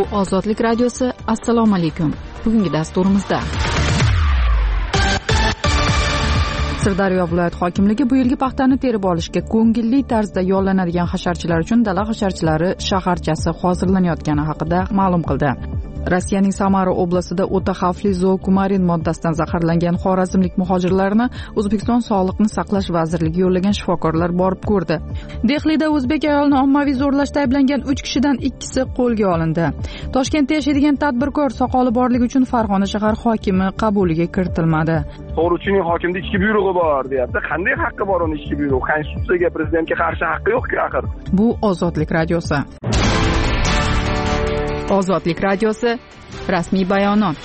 Ozodlik radiosi. Assalomu alaykum. Bugungi dasturimizda Sirdaryo viloyat hokimligi bu yilgi paxtani terib olishga ko'ngilli tarzda yollanadigan hasharchilar uchun dala hasharchilari shaharchasi hozirlanayotgani haqida ma'lum qildi. Rossiyaning Samara oblastida o'ta xavfli zookumarin moddasidan zaharlangan xorazmlik muhojirlarni O'zbekiston Sog'liqni saqlash vazirligi yo'llagan shifokorlar borib ko'rdi. Dehlida o'zbek ayolni ommaviy zo'rlashda ayblangan 3 kishidan 2si qo'lga olindi. Toshkentda yashaydigan tadbirkor soqoli borligi uchun Farg'ona shahar hokimi qabuliga kiritilmadi. To'g'richining hokimda ichki buyrug'i bor, deyapti. Qanday haqqi bor uni ichki buyrug'i? Konstitutsiyaga, prezidentga qarshi haqqi yo'q-ku axir. Bu Ozodlik radiosi. Ozodlik radiosi rasmiy bayonot.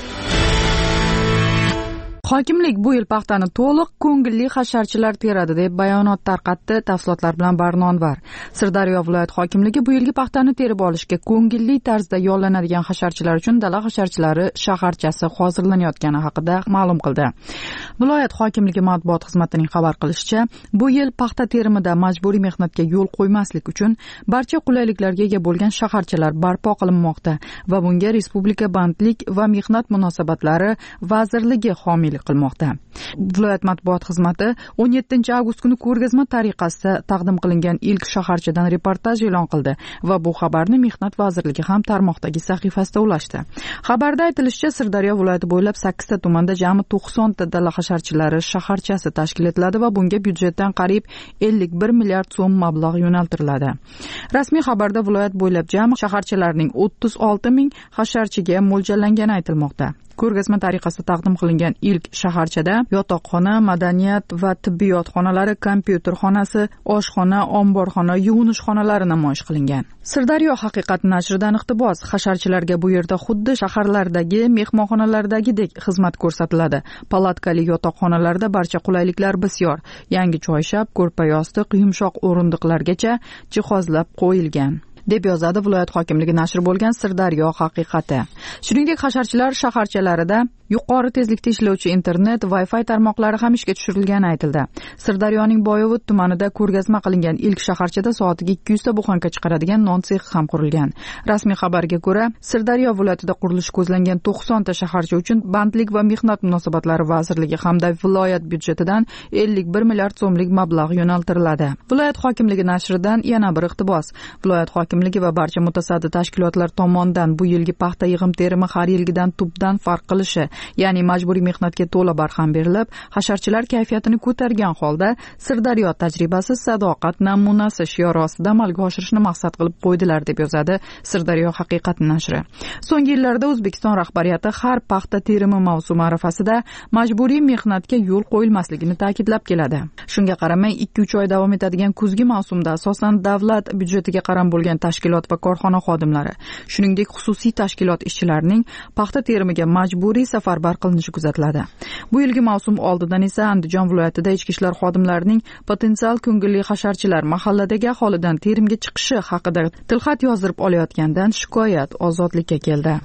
Hokimlik bu yil paxtani to'liq ko'ngilli hasharchilar teradi deb bayonot tarqatdi. Tafsilotlar bilan Barnonvar. Sirdaryo viloyat hokimligi bu yilgi paxtani terib olishga ko'ngilli tarzda yollanadigan hasharchilar uchun dala hasharchilari shaharchasi hozirlanayotgani haqida ma'lum qildi. Viloyat hokimligi matbuot xizmatining xabar qilishicha, bu yil paxta terimida majburiy mehnatga yo'l qo'ymaslik uchun barcha qulayliklarga ega bo'lgan shaharchalar barpo qilinmoqda va bunga Respublika bandlik va mehnat munosabatlari vazirligi homiylik qilmoqda. Viloyat matbuot xizmati 17-avgust kuni ko'rgazma tariqasida taqdim qilingan ilk shaharchadan reportaj e'lon qildi va bu xabarni Mehnat vazirligi ham tarmoqdagi sahifasida ulashdi. Xabarda aytilishicha, Sirdaryo viloyati bo'ylab 8 ta tumanda jami 90 ta dala hasharchilari shaharchasi tashkil etiladi va bunga byudjetdan qariyb 51 milliard so'm mablag' yo'naltiriladi. Rasmiy xabarda viloyat bo'ylab jami shaharchalarning 36 ming hasharchiga mo'ljallangani aytilmoqda. Ko'rgazma tariqasida taqdim qilingan ilk shaharchada yotoqxona, madaniyat va tibbiyot xonalari, kompyuter xonasi, oshxona, omborxona, yuvinish xonalari namoyish qilingan. Sirdaryo haqiqat nashridan iqtibos: hasharchilarga bu yerda xuddi shaharlardagi mehmonxonalardagidek xizmat ko'rsatiladi. Palatkali yotoqxonalarda barcha qulayliklar bisyor. Yangi choyshab, ko'rpa-yostiq, yumshoq o'rindiqlargacha jihozlab qo'yilgan, deb yozadi viloyat hokimligi nashri bo'lgan Sirdaryo haqiqati. Shuningdek, hasharchilar shaharchalarida yuqori tezlikda ishlovchi internet, Wi-Fi tarmoqlari ham ishga tushirilgani aytildi. Sirdaryoning Boyovut tumanida ko'rgazma qilingan ilk shaharchada soatiga 200 ta buxanka chiqaradigan non sexi ham qurilgan. Rasmiy xabarga ko'ra, Sirdaryo viloyatida qurilishi ko'zlangan 90 ta shaharcha uchun Bandlik va mehnat munosabatlari vazirligi hamda viloyat byudjetidan 51 milliard so'mlik mablag' yo'naltiriladi. Viloyat hokimligi nashridan yana bir iqtibos. Viloyat hokimligi va barcha mutasaddi tashkilotlar tomonidan bu yilgi paxta yig'im-terimi har yilgidan tubdan farq qilishi, ya'ni majburiy mehnatga to'la barham berilib, hasharchilar kayfiyatini ko'targan holda Sirdaryo tajribasi sadoqat namunasi shiori ostida amalga oshirishni maqsad qilib qo'ydilar, deb yozadi Sirdaryo haqiqat nashri. So'nggi yillarda O'zbekiston rahbariyati har paxta terimi mavsumi arafasida majburiy mehnatga yo'l qo'yilmasligini ta'kidlab keladi. Shunga qaramay, 2-3 oy davom etadigan kuzgi mavsumda asosan davlat byudjetiga qaram bo'lgan tashkilot va korxona xodimlari, shuningdek xususiy tashkilot ishchilarining paxta terimiga majburiy safarbar qilinishi kuzatiladi. Bu yilgi mavsum oldidan esa Andijon viloyatida ichki ishlar xodimlarining potensial ko'ngilli hasharchilar mahalladagi aholidan terimga chiqishi haqida tilxat yozdirib olayotgandan shikoyat Ozodlikka keldi.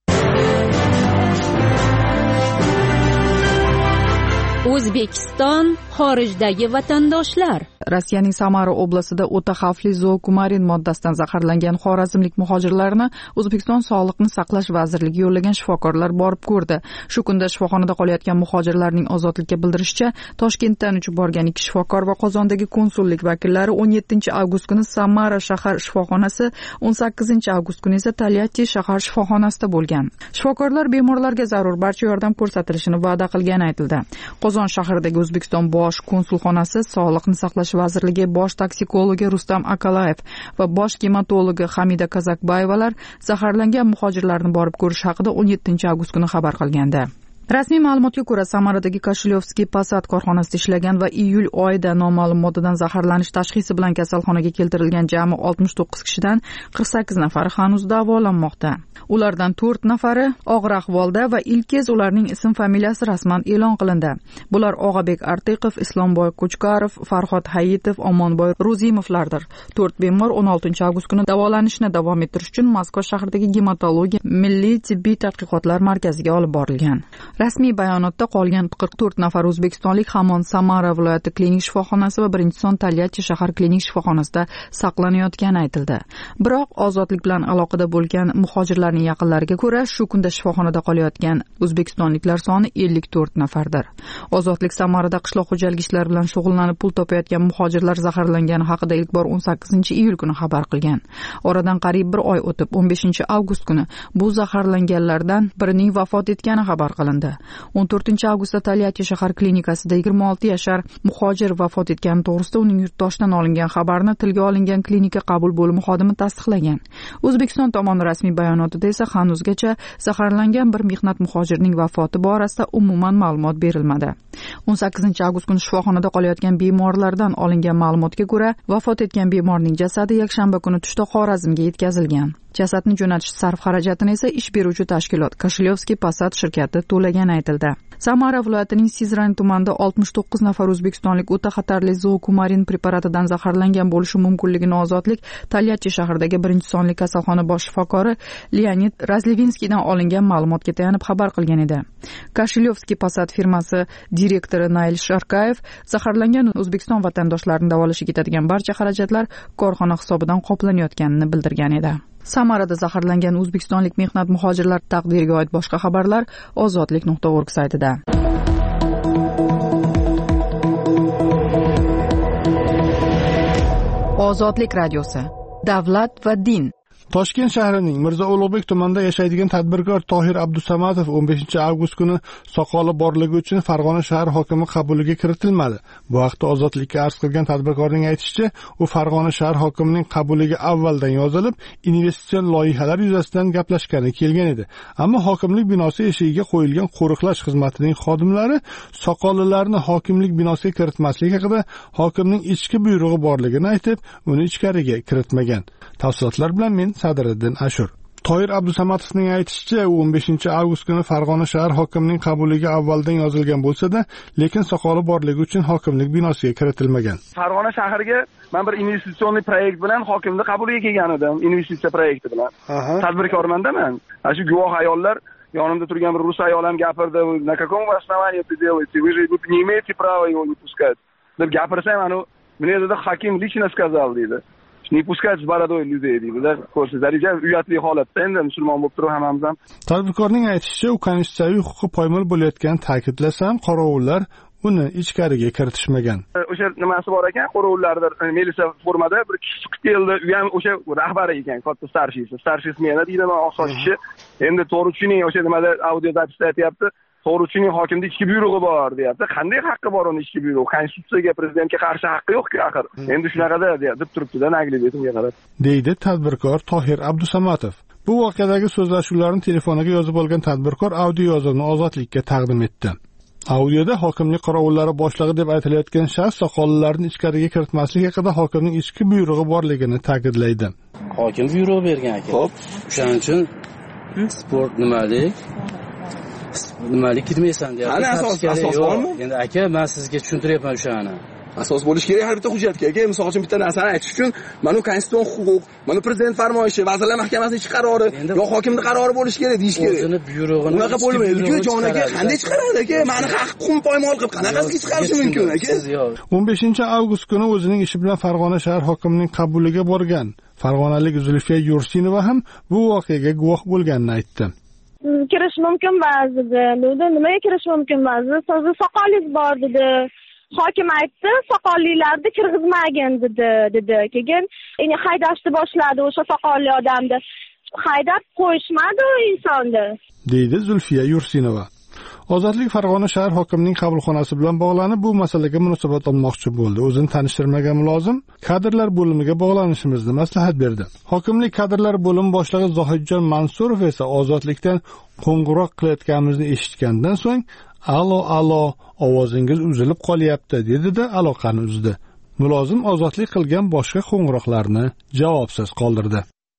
O'zbekiston xorijdagi vatandoshlar. Rossiyaning Samara oblastida o'ta xavfli zookumarin moddasidan zaharlangan xorazmlik muhojirlarni O'zbekiston Sog'liqni saqlash vazirligi yo'llagan shifokorlar borib ko'rdi. Shu kunda shifoxonada qolayotgan muhojirlarning Ozodlikka bildirishicha, Toshkentdan uchib borgan 2 shifokor va Qozondagi konsullik vakillari 17-avgust kuni Samara shahar shifoxonasi, 18-avgust kuni esa Tolyatti shahar shifoxonasida bo'lgan. Shifokorlar bemorlarga zarur barcha yordam ko'rsatilishini va'da qilgani aytildi. Qozon shahridagi O'zbekiston bosh konsulxonasi, Sog'liqni saqlash vazirligi bosh toksikologi Rustam Akalayev va bosh gematologi Hamida Kazakbayevalar zaharlangan muhojirlarni borib ko'rish haqida 17-avgust kuni xabar qilgandi. Rasmiy ma'lumotga ko'ra, Samaradagi Koshilyovskiy Passat korxonasida ishlagan va iyul oyida noma'lum moddadan zaharlanish tashxisi bilan kasalxonaga keltirilgan jami 69 kishidan 48 nafari hanuz davolanmoqda. Ulardan 4 nafari og'ir ahvolda va ilk kez ularning ism-familiyasi rasman e'lon qilindi. Bular Og'abek Artiqov, Islomboy Qo'chqarov, Farhod Hayitov, Omonboy Ro'zimovlardir. 4 bemor 16-avgust kuni davolanishni davom ettirish uchun Moskva shahridagi gematologiya milliy tibbiy tadqiqotlar markaziga olib borilgan. Rasmiy bayonotda qolgan 44 nafar o'zbekistonlik hamon Samara viloyati klinik shifoxonasi va birinchi son Tolyatti shahar klinik shifoxonasida saqlanayotgani aytildi. Biroq ozodlik bilan aloqada bo'lgan muhojirlarning yaqinlariga ko'ra, shu kunda shifoxonada qolayotgan o'zbekistonliklar soni 54 nafardir. Ozodlik Samarada qishloq xo'jaligi ishlari bilan shug'ullanib pul topayotgan muhojirlar zaharlangani haqida ilk bor 18-iyul kuni xabar qilgan. Oradan qariyb bir oy o'tib 15-avgust kuni bu zaharlanganlardan birining vafot etgani xabar qilindi. 14-avgustda Tolyatti shahar klinikasida 26 yashar muhojir vafot etgani to'g'risida uning yurtdoshidan olingan xabarni tilga olingan klinika qabul bo'limi xodimi tasdiqlagan. O'zbekiston tomoni rasmiy bayonotida esa hanuzgacha zaharlangan bir mehnat muhojirning vafoti borasida umuman ma'lumot berilmadi. 18-avgust kuni shifoxonada qolayotgan bemorlardan olingan ma'lumotga ko'ra, vafot etgan bemorning jasadi yakshanba kuni tushda Xorazmga yetkazilgan. Jasadni jo'natish sarf xarajatini esa ish beruvchi tashkilot Kashilyovskiy Passat shirkati to'lagani aytildi. Samara viloyatining Sizran tumanida 69 nafar o'zbekistonlik o'ta xatarli zookumarin preparatidan zaharlangan bo'lishi mumkinligini Ozodlik Tolyatti shahridagi birinchi sonli kasalxona bosh shifokori Leonid Razlevinskiydan olingan ma'lumotga tayanib xabar qilgan edi. Kashilyovskiy Passat firmasi direktori Nail Sharkayev zaharlangan O'zbekiston vatandoshlarini davolashga ketadigan barcha xarajatlar korxona hisobidan qoplanayotganini bildirgan edi. Samarada zaharlangan o'zbekistonlik mehnat muhojirlar taqdiriga oid boshqa xabarlar ozodlik.org saytida. Ozodlik radiosi. Davlat va din. Toshkent shahrining Mirzo Ulug'bek tumanida yashaydigan tadbirkor Tohir Abdusamatov 15-avgust kuni soqoli borligi uchun Farg'ona shahar hokimi qabuliga kiritilmadi. Bu haqda Ozodlikka arz qilgan tadbirkorning aytishicha, u Farg'ona shahar hokimining qabuliga avvaldan yozilib, investitsion loyihalar yuzasidan gaplashgani kelgan edi. Ammo hokimlik binosi eshigiga qo'yilgan qo'riqlash xizmatining xodimlari soqolilarni hokimlik binosiga kiritmaslik haqida hokimning ichki buyrug'i borligini aytib, uni ichkariga kiritmagan. Tafsilotlar bilan men Sadiriddin Ashur. Tohir Abdusamatovning aytishicha, u 15-avgust kuni Farg'ona shahar hokimining qabuliga avvaldan yozilgan bo'lsa-da, lekin soqoli borligi uchun hokimlik binosiga kiritilmagan. Farg'ona shahriga men bir investitsion proyekt bilan hokimning qabuliga kelgan edim, investitsiya proyekti bilan. Tadbirkorman-da men. Shu guvoh ayollar yonimda turgan bir rus ayol ham gapirdi, "На каком вы основании это делаете? Вы же не имеете права его не пускать." deb gapirsam, "Мне dedi hokim лично сказал" dedi. Не пускать в бородой людей deydilar. Ko'rsatadiga uyatli holatda endi musulmon bo'lib turib hammamiz ham. Tadbirkorning aytishicha, u konstitutsiyaviy huquqi poymol bo'layotgan ta'kidlasam, qorovullar uni ichkariga kiritishmagan. O'sha nimasi bor ekan, qorovullarda militsiya formada bir kishi chiqib keldi, u ham o'sha rahbari ekan, katta starshisi smena deydi, oqsoch kishi. Endi to'g'ri o'sha nimada audio zapisda aytyapti. To'g'richining hokimda ichki buyrug'i bor, deyapti. Qanday haqqi bor uni ichki buyrug'i? Konstitutsiyaga, prezidentga qarshi haqqi yo'q-ku axir. Endi shunaqada deb turibdi-da, nagli betimga qarab. Deydi tadbirkor Tohir Abdusamatov. Bu voqeadagi so'zlashuvlarni telefoniga yozib olgan tadbirkor audio yozuvni Ozodlikka taqdim etdi. Audioda hokimlik qorovullari boshlig'i deb aytilayotgan shaxs soqollarni ichkariga kiritmaslik haqida hokimning ichki buyrug'i borligini ta'kidlaydi. Hokim buyruq bergan ekan. Xo'p, o'shaning uchun sport nimalik kirmaysan deyapti. Ana asos bormi? Endi aka, men sizga tushuntiryapman o'shani. Asos bo'lish kerak har bitta hujjatga. Aka, misol uchun bitta narsani aytish uchun, mana konstitutsion huquq, mana prezident farmoyishi, vazirlar mahkamasining ichki qarori, yo hokimning qarori bo'lish kerak deyish kerak. O'zini buyrug'ini unaqa bo'lmaydi-ku, jon aka. Qanday chiqaradi aka? Meni huquqim poymol qilib qanaqasiga chiqarishi mumkin aka? 15-avgust kuni o'zining ishi bilan Farg'ona shahar hokimining qabuliga borgan farg'onalik Zulfiya Yursinova ham bu voqeaga guvoh bo'lganini aytdi. Kirish mumkin ba'zida. Nimaga kirish mumkin ba'zida? Sizni soqolingiz bor dedi. Hokim aytdi, soqollilarni kirgizmagin dedi. Keyin haydashni boshladi o'sha soqolli odamni. Haydab qo'yishmadi u insonni. Deydi Zulfiya Yursinova. Ozodlik Farg'ona shahar hokimining qabulxonasi bilan bog'lanib bu masalaga munosabat olmoqchi bo'ldi. O'zini tanishtirmagan mulozim kadrlar bo'limiga bog'lanishimizni maslahat berdi. Hokimlik kadrlar bo'limi boshlig'i Zohidjon Mansurov esa Ozodlikdan qo'ng'iroq qilayotganimizni eshitgandan so'ng "Alo, ovozingiz uzilib qolyapti" dedi-da aloqani uzdi. Mulozim ozodlik qilgan boshqa qo'ng'iroqlarni javobsiz qoldirdi.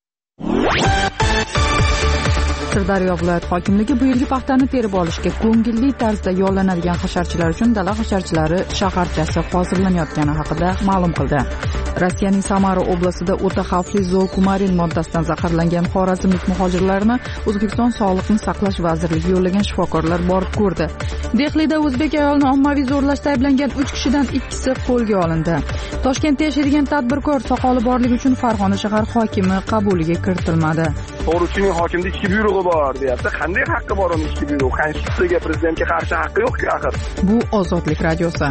Sirdaryo viloyat hokimligi bu yilgi paxtani terib olishga ko'ngilli tarzda yollanadigan hasharchilar uchun dala hasharchilari shaharchasi hozirlanayotgani haqida ma'lum qildi. Rossiyaning Samara oblastida o'ta xavfli zookumarin moddasidan zaharlangan xorazmlik muhojirlarni O'zbekiston Sog'liqni saqlash vazirligi yo'llagan shifokorlar borib ko'rdi. Dehlida o'zbek ayolni ommaviy zo'rlashda ayblangan 3 kishidan 2si qo'lga olindi. Toshkentda yashaydigan tadbirkor soqoli borligi uchun Farg'ona shahar hokimi qabuliga kiritilmadi. To'g'richining hokimda ichki buyrug'i bor, deyapti. Qanday haqqi bor uning ichki buyrug'i? Konstitutsiyaga, prezidentga qarshi haqqi yo'q-ku axir. Bu Ozodlik radiosi.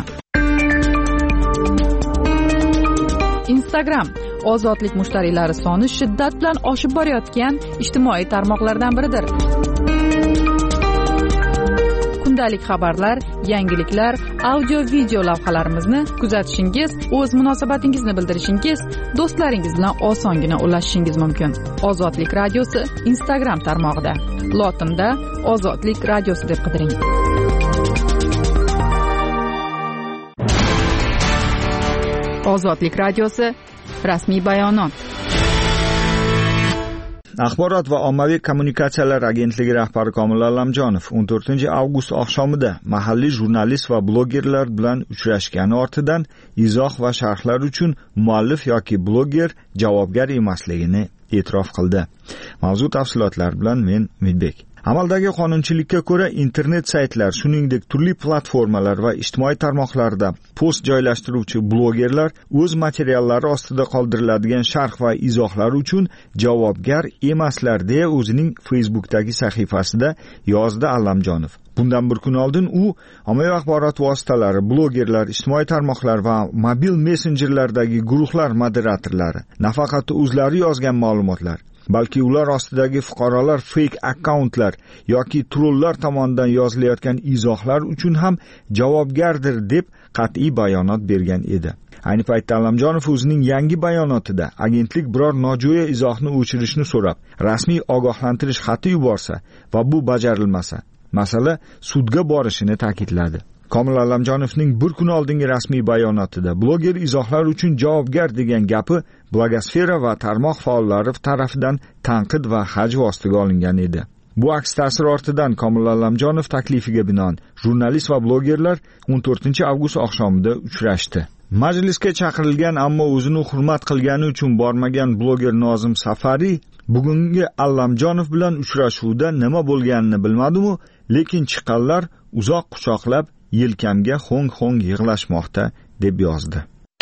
Instagram ozodlik mushtariylari soni shiddat bilan oshib borayotgan ijtimoiy tarmoqlardan biridir. Kundalik xabarlar, yangiliklar, audio-video lavhalarimizni kuzatishingiz, o'z munosabatingizni bildirishingiz, do'stlaringiz bilan osongina ulashishingiz mumkin. Ozodlik radiosi Instagram tarmog'ida. Lotinda Ozodlik radiosi deb qidiring. Ozodlik radiosi rasmiy bayonot. Axborot va ommaviy kommunikatsiyalar agentligi rahbari Komil Allamjonov 14-avgust oqshomida mahalliy jurnalist va blogerlar bilan uchrashgani ortidan izoh va sharhlar uchun muallif yoki bloger javobgar emasligini e'tirof qildi. Mavzu tafsilotlar bilan men Umidbek. Amaldagi qonunchilikka ko'ra internet saytlar, shuningdek turli platformalar va ijtimoiy tarmoqlarda post joylashtiruvchi blogerlar o'z materiallari ostida qoldiriladigan sharh va izohlar uchun javobgar emaslar deya o'zining Facebook'dagi sahifasida yozdi Allamjonov. Bundan bir kun oldin u ommaviy axborot vositalari, blogerlar, ijtimoiy tarmoqlar va mobil messenjerlardagi guruhlar moderatorlari nafaqat o'zlari yozgan ma'lumotlar, balki ular ostidagi fuqarolar fake akkauntlar yoki trollar tomonidan yozilayotgan izohlar uchun ham javobgardir deb qat'iy bayonot bergan edi. Ayni paytda Allamjonov o'zining yangi bayonotida agentlik biror nojo'ya izohni o'chirishni so'rab, rasmiy ogohlantirish xati yuborsa va bu bajarilmasa, masala sudga borishini ta'kidladi. Komil Allamjonovning bir kun oldingi rasmiy bayonotida bloger izohlar uchun javobgar degan gapi blogosfera va tarmoq faollari tarafidan tanqid va hajv ostiga olingan edi. Bu aks ta'sir ortidan Komil Allamjonov taklifiga binoan jurnalist va blogerlar 14-avgust oqshomida uchrashdi. Majlisga chaqirilgan, ammo o'zini hurmat qilgani uchun bormagan bloger Nozim Safariy bugungi Allamjonov bilan uchrashuvda nima bo'lganini bilmadi-mu, lekin chiqqanlar uzoq quchoqlab yelkamga hong-hong yig'lashmoqda deb yozdi.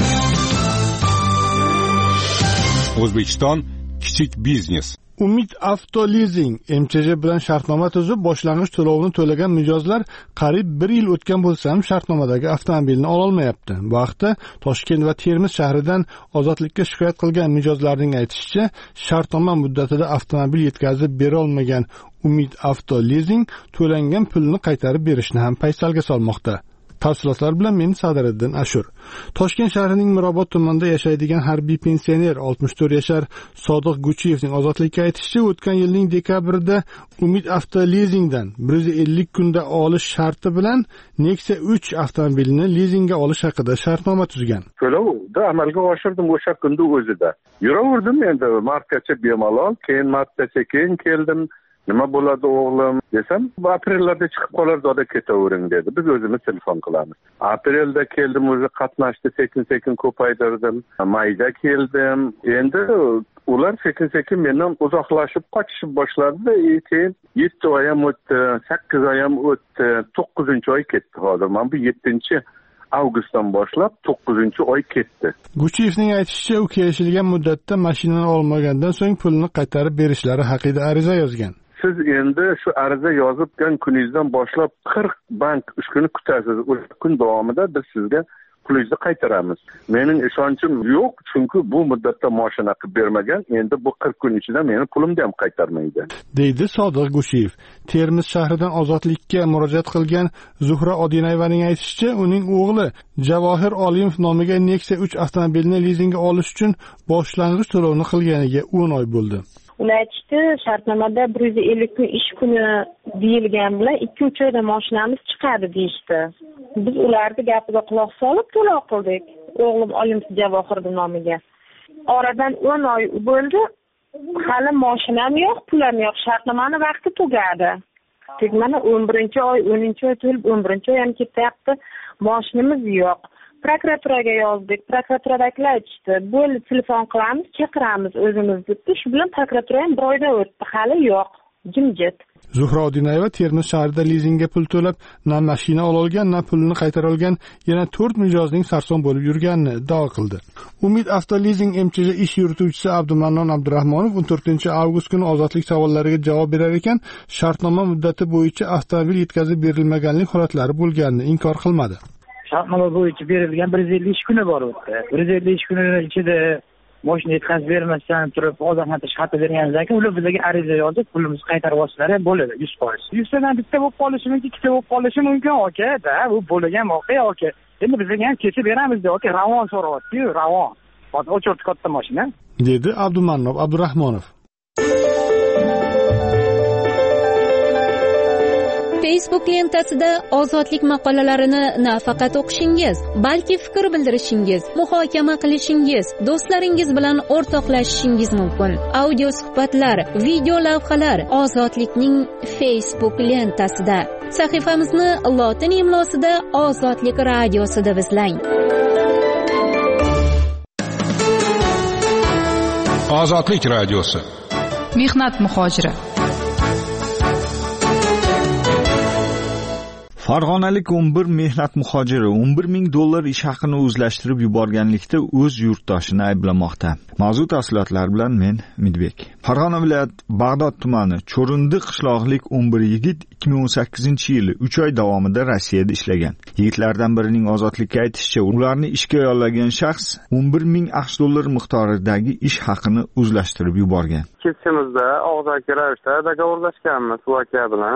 O'zbekiston kichik biznes. Umid Avtolizing MCJ bilan shartnoma tuzib, boshlang'ich to'lovini to'lagan mijozlar qariyb 1 yil o'tgan bo'lsa ham shartnomadagi avtomobilni ola olmayapti. Bu haqda Toshkent va Termiz shahridan Ozodlikka shikoyat qilgan mijozlarning aytishicha, shartnoma muddatida avtomobil yetkazib bera olmagan Umid Avtolizing to'langan pulni qaytarib berishni ham paysalga solmoqda. Tafsilotlar bilan men Sadiriddin Ashur. Toshkent shahrining Mirobod tumanida yashaydigan harbiy pensioner 64 yashar Sodiq Guchiyevning Ozodlikka aytishicha, o'tgan yilning dekabrida Umid Avtolizingdan 150 kunda olish sharti bilan Nexia 3 avtomobilini lizingga olish haqida shartnoma tuzgan. To'lovni amalga oshirdim o'sha kunda o'zida. Yuraverdim endi martgacha bemalol, keyin martgacha keyin keldim. Nima bo'ladi o'g'lim desam, aprellarda chiqib qolar, doda ketavering dedi. Biz o'zimiz telefon qilamiz. Aprelda keldim, o'zi qatnashdi, sekin-sekin ko'paytirdim. Mayda keldim. Endi ular sekin-sekin mendan uzoqlashib qochishib boshladi. Keyin 7 oy ham o'tdi, 8 oy ham o'tdi, 9-oy ketdi hozir. Men bu 7-avgustdan boshlab 9-oy ketdi. Guchiyevning aytishicha, u kelishilgan muddatda mashinani olmagandan so'ng pulni qaytarib berishlari haqida ariza yozgan. Siz endi shu ariza yozibgan kuningizdan boshlab 40 bank 3 kun kutasiz. O'sha kun davomida biz sizga pulingizni qaytaramiz. Mening ishonchim yo'q, chunki bu muddatda mashina qilib bermagan. Endi bu 40 kun ichida meni pulimni ham qaytarmaydi, deydi Sodiq Gushiyev. Termiz shahridan Ozodlikka murojaat qilgan Zuhra Odinayevaning aytishicha, uning o'g'li Javohir Olimov nomiga Nexia 3 avtomobilni lizingga olish uchun boshlang'ich to'lovni qilganiga 10 oy bo'ldi. Ular aytishdi, shartnomada 150 kun ish kuni deyilgan bilan 2-3 oyda mashinamiz chiqadi deyishdi. Biz ularning gapiga quloq solib to'lov qildik. O'g'lim Olimov Javohir nomiga. Oradan 10 oy bo'ldi. Hali mashinam yo'q, pulim yo'q. Shartnomani vaqti tugadi. Mana 11-oy, 10-oy to'lib 11-oy ham ketyapti. Mashinamiz yo'q. prokuraturaga yozdik. Prokuraturadagilar aytishdi, bo'ldi telefon qilamiz, chaqiramiz o'zimiz debdi. Shu bilan prokuratura ham bir oydan o'tdi, hali yo'q, jimjit. Zuhra Odinayeva Termiz shahrida lizingga pul to'lab, na mashina olgan, na pulini qaytara olgan, yana 4 mijozning sarson bo'lib yurganini iddao qildi. Umid Avtolizing MCJ ish yurituvchisi Abdumannon Abdurahmonov 14-avgust kuni ozodlik savollariga javob berar ekan, shartnoma muddati bo'yicha avtomobil yetkazib berilmaganlik holatlari bo'lganini inkor qilmadi. Shartnoma bo'yicha berilgan 150 ish kuni bor o'tdi. 150 ish kuni ichida mashina yetkazib bermasdan turib ogohlantirish xati berganimizdan keyin ular bizga ariza yozib, pulimizni qaytarib olsalar ham bo'ladi 100%. 100 dan bitta bo'lib qolishi mumkin, ikkita bo'lib qolishi mumkin, aka-da, bu bo'lgan voqea, aka. Endi bizga ham kechib beramiz-da, aka, ravon so'rayapti-yu, ravon. Hozir o'chirdi katta mashina, dedi Abdumannob Abdurahmonov. Facebook lentasida ozodlik maqolalarini nafaqat o'qishingiz, balki fikr bildirishingiz, muhokama qilishingiz, do'stlaringiz bilan o'rtoqlashishingiz mumkin. Audio suhbatlar, video lavhalar Ozodlikning Facebook lentasida. Sahifamizni lotin imlosida Ozodlik radiosi deb izlang. Ozodlik radiosi. Mehnat muhojiri. Farg'onalik 11 mehnat muhojiri $11,000 ish haqini o'zlashtirib yuborganlikda o'z yurtdoshini ayblamoqda. Mavzu tafsilotlar bilan men Midbek. Farg'ona viloyat Bag'dod tumani Cho'rindi qishloqlik 11 yigit 2018-yili 3 oy davomida Rossiyada ishlagan. Yigitlardan birining ozodlikka aytishicha, ularni ishga yollagan shaxs $11,000 miqdoridagi ish haqini o'zlashtirib yuborgan. Ketishimizda og'zaki ravishda dogovorlashganmiz bu aka bilan.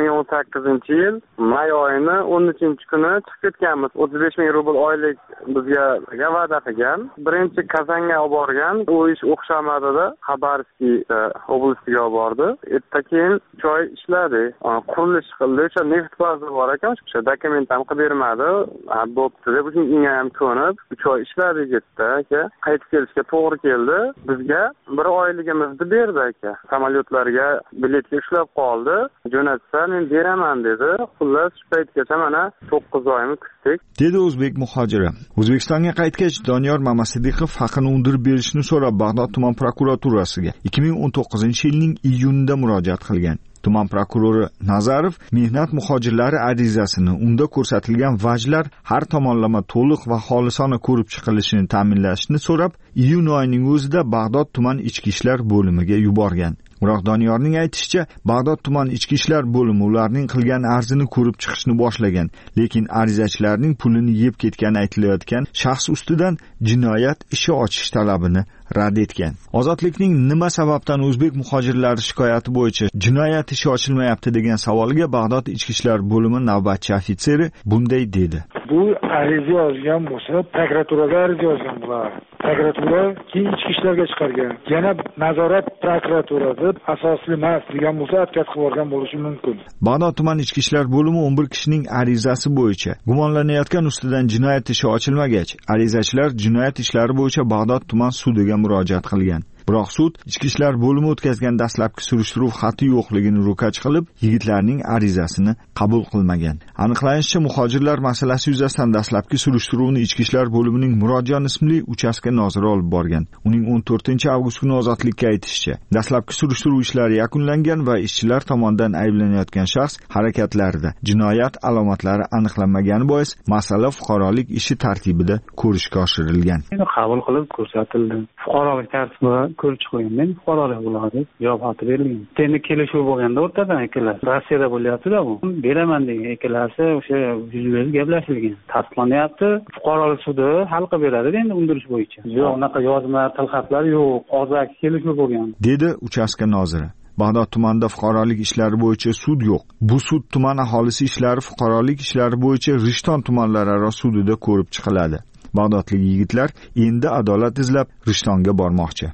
2018-yil may oyini 13-kuni chiqib ketganmiz. 35,000 rubl oylik bizga va'da qilgan. Birinchi Kazanga olib borgan. U ish o'xshamadida Xabarovsk oblasiga olib bordi. Erta keyin 3 oy ishladi. Qurilish qildi. O'sha neft bazi bor ekan, o'sha dokument ham qilib bermadi. Bo'pti deb unga ham ko'nib 3 oy ishladi yigitda aka. Qaytib kelishga to'g'ri keldi. Bizga bir oyligimizni berdi aka. Samolyotlarga biletga ushlab qoldi. Jo'natsa men beraman dedi. Xullas shu paytgacha mana 9 oyni kutdik. Dedi o'zbek muhojiri. O'zbekistonga qaytgach Doniyor Mamasidiqov haqini undirib berishni so'rab Bag'dod tuman prokuraturasiga 2019-yilning iyunida murojaat qilgan. Tuman prokurori Nazarov mehnat muhojirlari arizasini unda ko'rsatilgan vajlar har tomonlama to'liq va xolisona ko'rib chiqilishini ta'minlashni so'rab, iyun oyining o'zida Bag'dod tuman ichki ishlar bo'limiga yuborgan. Biroq Doniyorning aytishicha, Bag'dod tuman ichki ishlar bo'limi ularning qilgan arzini ko'rib chiqishni boshlagan, lekin arizachilarning pulini yeb ketgani aytilayotgan shaxs ustidan jinoyat ishi ochish talabini rad etgan. Ozodlikning nima sababdan o'zbek muhojirlari shikoyati bo'yicha jinoyat ishi ochilmayapti degan savoliga Bag'dod ichki ishlar bo'limi navbatchi ofitseri bunday dedi. Bu ariza yozgan bo'lsa, prokuraturaga ariza yozgan bular. Prokuratura keyin ichki ishlarga chiqargan. Yana nazorat prokuraturasi asosli emas degan bo'lsa, atkat qilib yuborgan bo'lishi mumkin. Bag'dod tuman ichki ishlar bo'limi 11 kishining arizasi bo'yicha gumonlanayotgan ustidan jinoyat ishi ochilmagach, arizachilar jinoyat ishlari bo'yicha Bag'dod tuman sudiga murojaat qilgan. Biroq sud ichki ishlar bo'limi o'tkazgan dastlabki surishtiruv xati yo'qligini ro'kach qilib, yigitlarning arizasini qabul qilmagan. Aniqlanishicha, muhojirlar masalasi yuzasidan dastlabki surishtiruvni ichki ishlar bo'limining Murodjon ismli uchastka noziri olib borgan. Uning 14-avgust kuni ozodlikka aytishicha, dastlabki surishtiruv ishlari yakunlangan va ishchilar tomonidan ayblanayotgan shaxs harakatlarida jinoyat alomatlari aniqlanmagani bois masala fuqarolik ishi tartibida ko'rishga oshirilgan. Qabul qilib ko'rsatildi. Fuqarolik tartibida ko'rib chiqilgan, fuqarolik bo'ladi, javob xati berilgan. Endi kelishuv bo'lganda o'rtadan akalar Rossiyada bo'lyapti-da bu. Beraman degan ekalasi o'sha yuz-yuz gaplashilgan. Tasdiqlanyapti. Fuqarolik sudi hal qilib beradi endi undirish bo'yicha. Yo'q, unaqa yozma tilxatlar yo'q, og'zaki kelishuv bo'lgan, dedi uchastka noziri. Bag'dod tumanida fuqarolik ishlari bo'yicha sud yo'q. Bu sud tuman aholisi ishlari fuqarolik ishlari bo'yicha Rishton tumanlararo sudida ko'rib chiqiladi. Bag'dodlik yigitlar endi adolat izlab Rishtonga bormoqchi.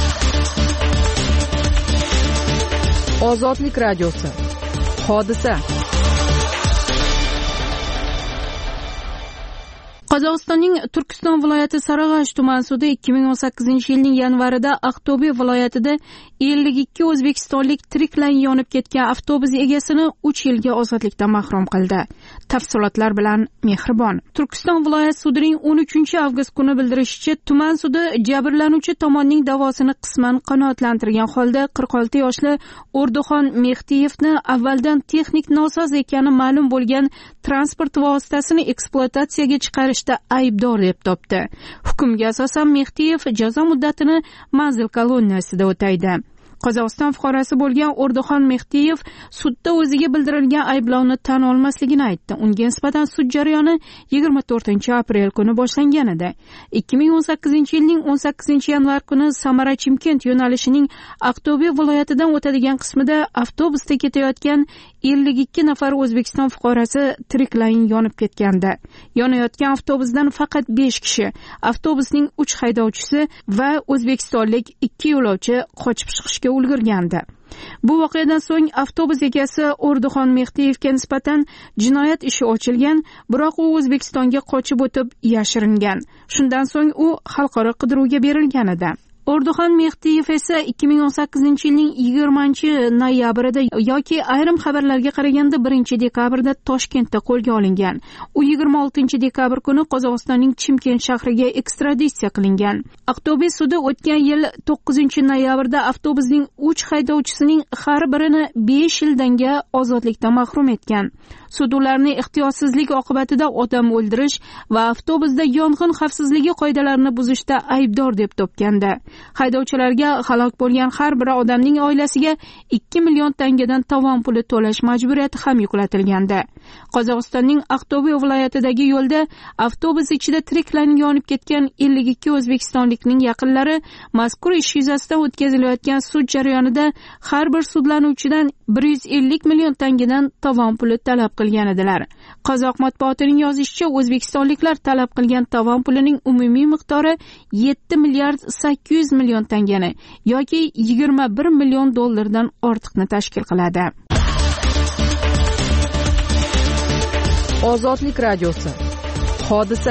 Ozodlik radiosi. Hodisa. Qozog'istonning Turkiston viloyati Sarag'ash tuman sudi 2018-yilning yanvarida Aqto'be viloyatida 52 o'zbekistonlik tiriklayin yonib ketgan avtobus egasini 3 yilga ozodlikdan mahrum qildi. Tafsilotlar bilan Mehribon. Turkiston viloyat sudining 13-avgust kuni bildirishicha, tuman sudi jabrlanuvchi tomonning da'vosini qisman qanoatlantirgan holda 46 yoshli O'rduxon Mehdiyevni avvaldan texnik nosoz ekani ma'lum bo'lgan transport vositasini ekspluatatsiyaga chiqarishda aybdor deb topdi. Hukmga asosan Mehdiyev jazo muddatini manzil koloniyasida o'taydi. Qozog'iston fuqarosi bo'lgan O'rduxon Mehdiyev sudda o'ziga bildirilgan ayblovni tan olmasligini aytdi. Unga nisbatan sud jarayoni 24-aprel kuni boshlangan edi. 2018-yilning 18-yanvar kuni Samara-Chimkent yo'nalishining Aqto'be viloyatidan o'tadigan qismida avtobusda ketayotgan 52 nafar O'zbekiston fuqarosi tiriklayin yonib ketgandi. Yonayotgan avtobusdan faqat 5 kishi, avtobusning 3 haydovchisi va o'zbekistonlik 2 yo'lovchi qochib chiqishga ulgurgandi. Bu voqeadan so'ng avtobus egasi O'rduxon Mehdiyevga nisbatan jinoyat ishi ochilgan, biroq u O'zbekistonga qochib o'tib yashiringan. Shundan so'ng u xalqaro qidiruvga berilgan edi. O'rduxon Mehdiyev esa 2018-yilning 20-noyabrida yoki ayrim xabarlarga qaraganda 1-dekabrda Toshkentda qo'lga olingan. U 26-dekabr kuni Qozog'istonning Chimkent shahriga ekstraditsiya qilingan. Aqto'be sudi o'tgan yil 9-noyabrda avtobusning 3 haydovchisining har birini 5 yildanga ozodlikdan mahrum etgan. Sud ularni ehtiyotsizlik oqibatida odam o'ldirish va avtobusda yong'in xavfsizligi qoidalarini buzishda aybdor deb topgandi. Haydovchilarga halok bo'lgan har bir odamning oilasiga 2 million tangadan tovon puli to'lash majburiyati ham yuklatilgandi. Qozog'istonning Aqto'be viloyatidagi yo'lda avtobus ichida tiriklayin yonib ketgan 52 o'zbekistonlikning yaqinlari mazkur ish yuzasidan o'tkazilayotgan sud jarayonida har bir sudlanuvchidan 150 million tangadan tovon puli talab qilgan edilar. Qozoq matbuotining yozishicha, o'zbekistonliklar talab qilgan tovon pulining umumiy miqdori 7 milliard 800 million tangani yoki 21 million dollardan ortiqni tashkil qiladi. Ozodlik radiosi. Hodisa.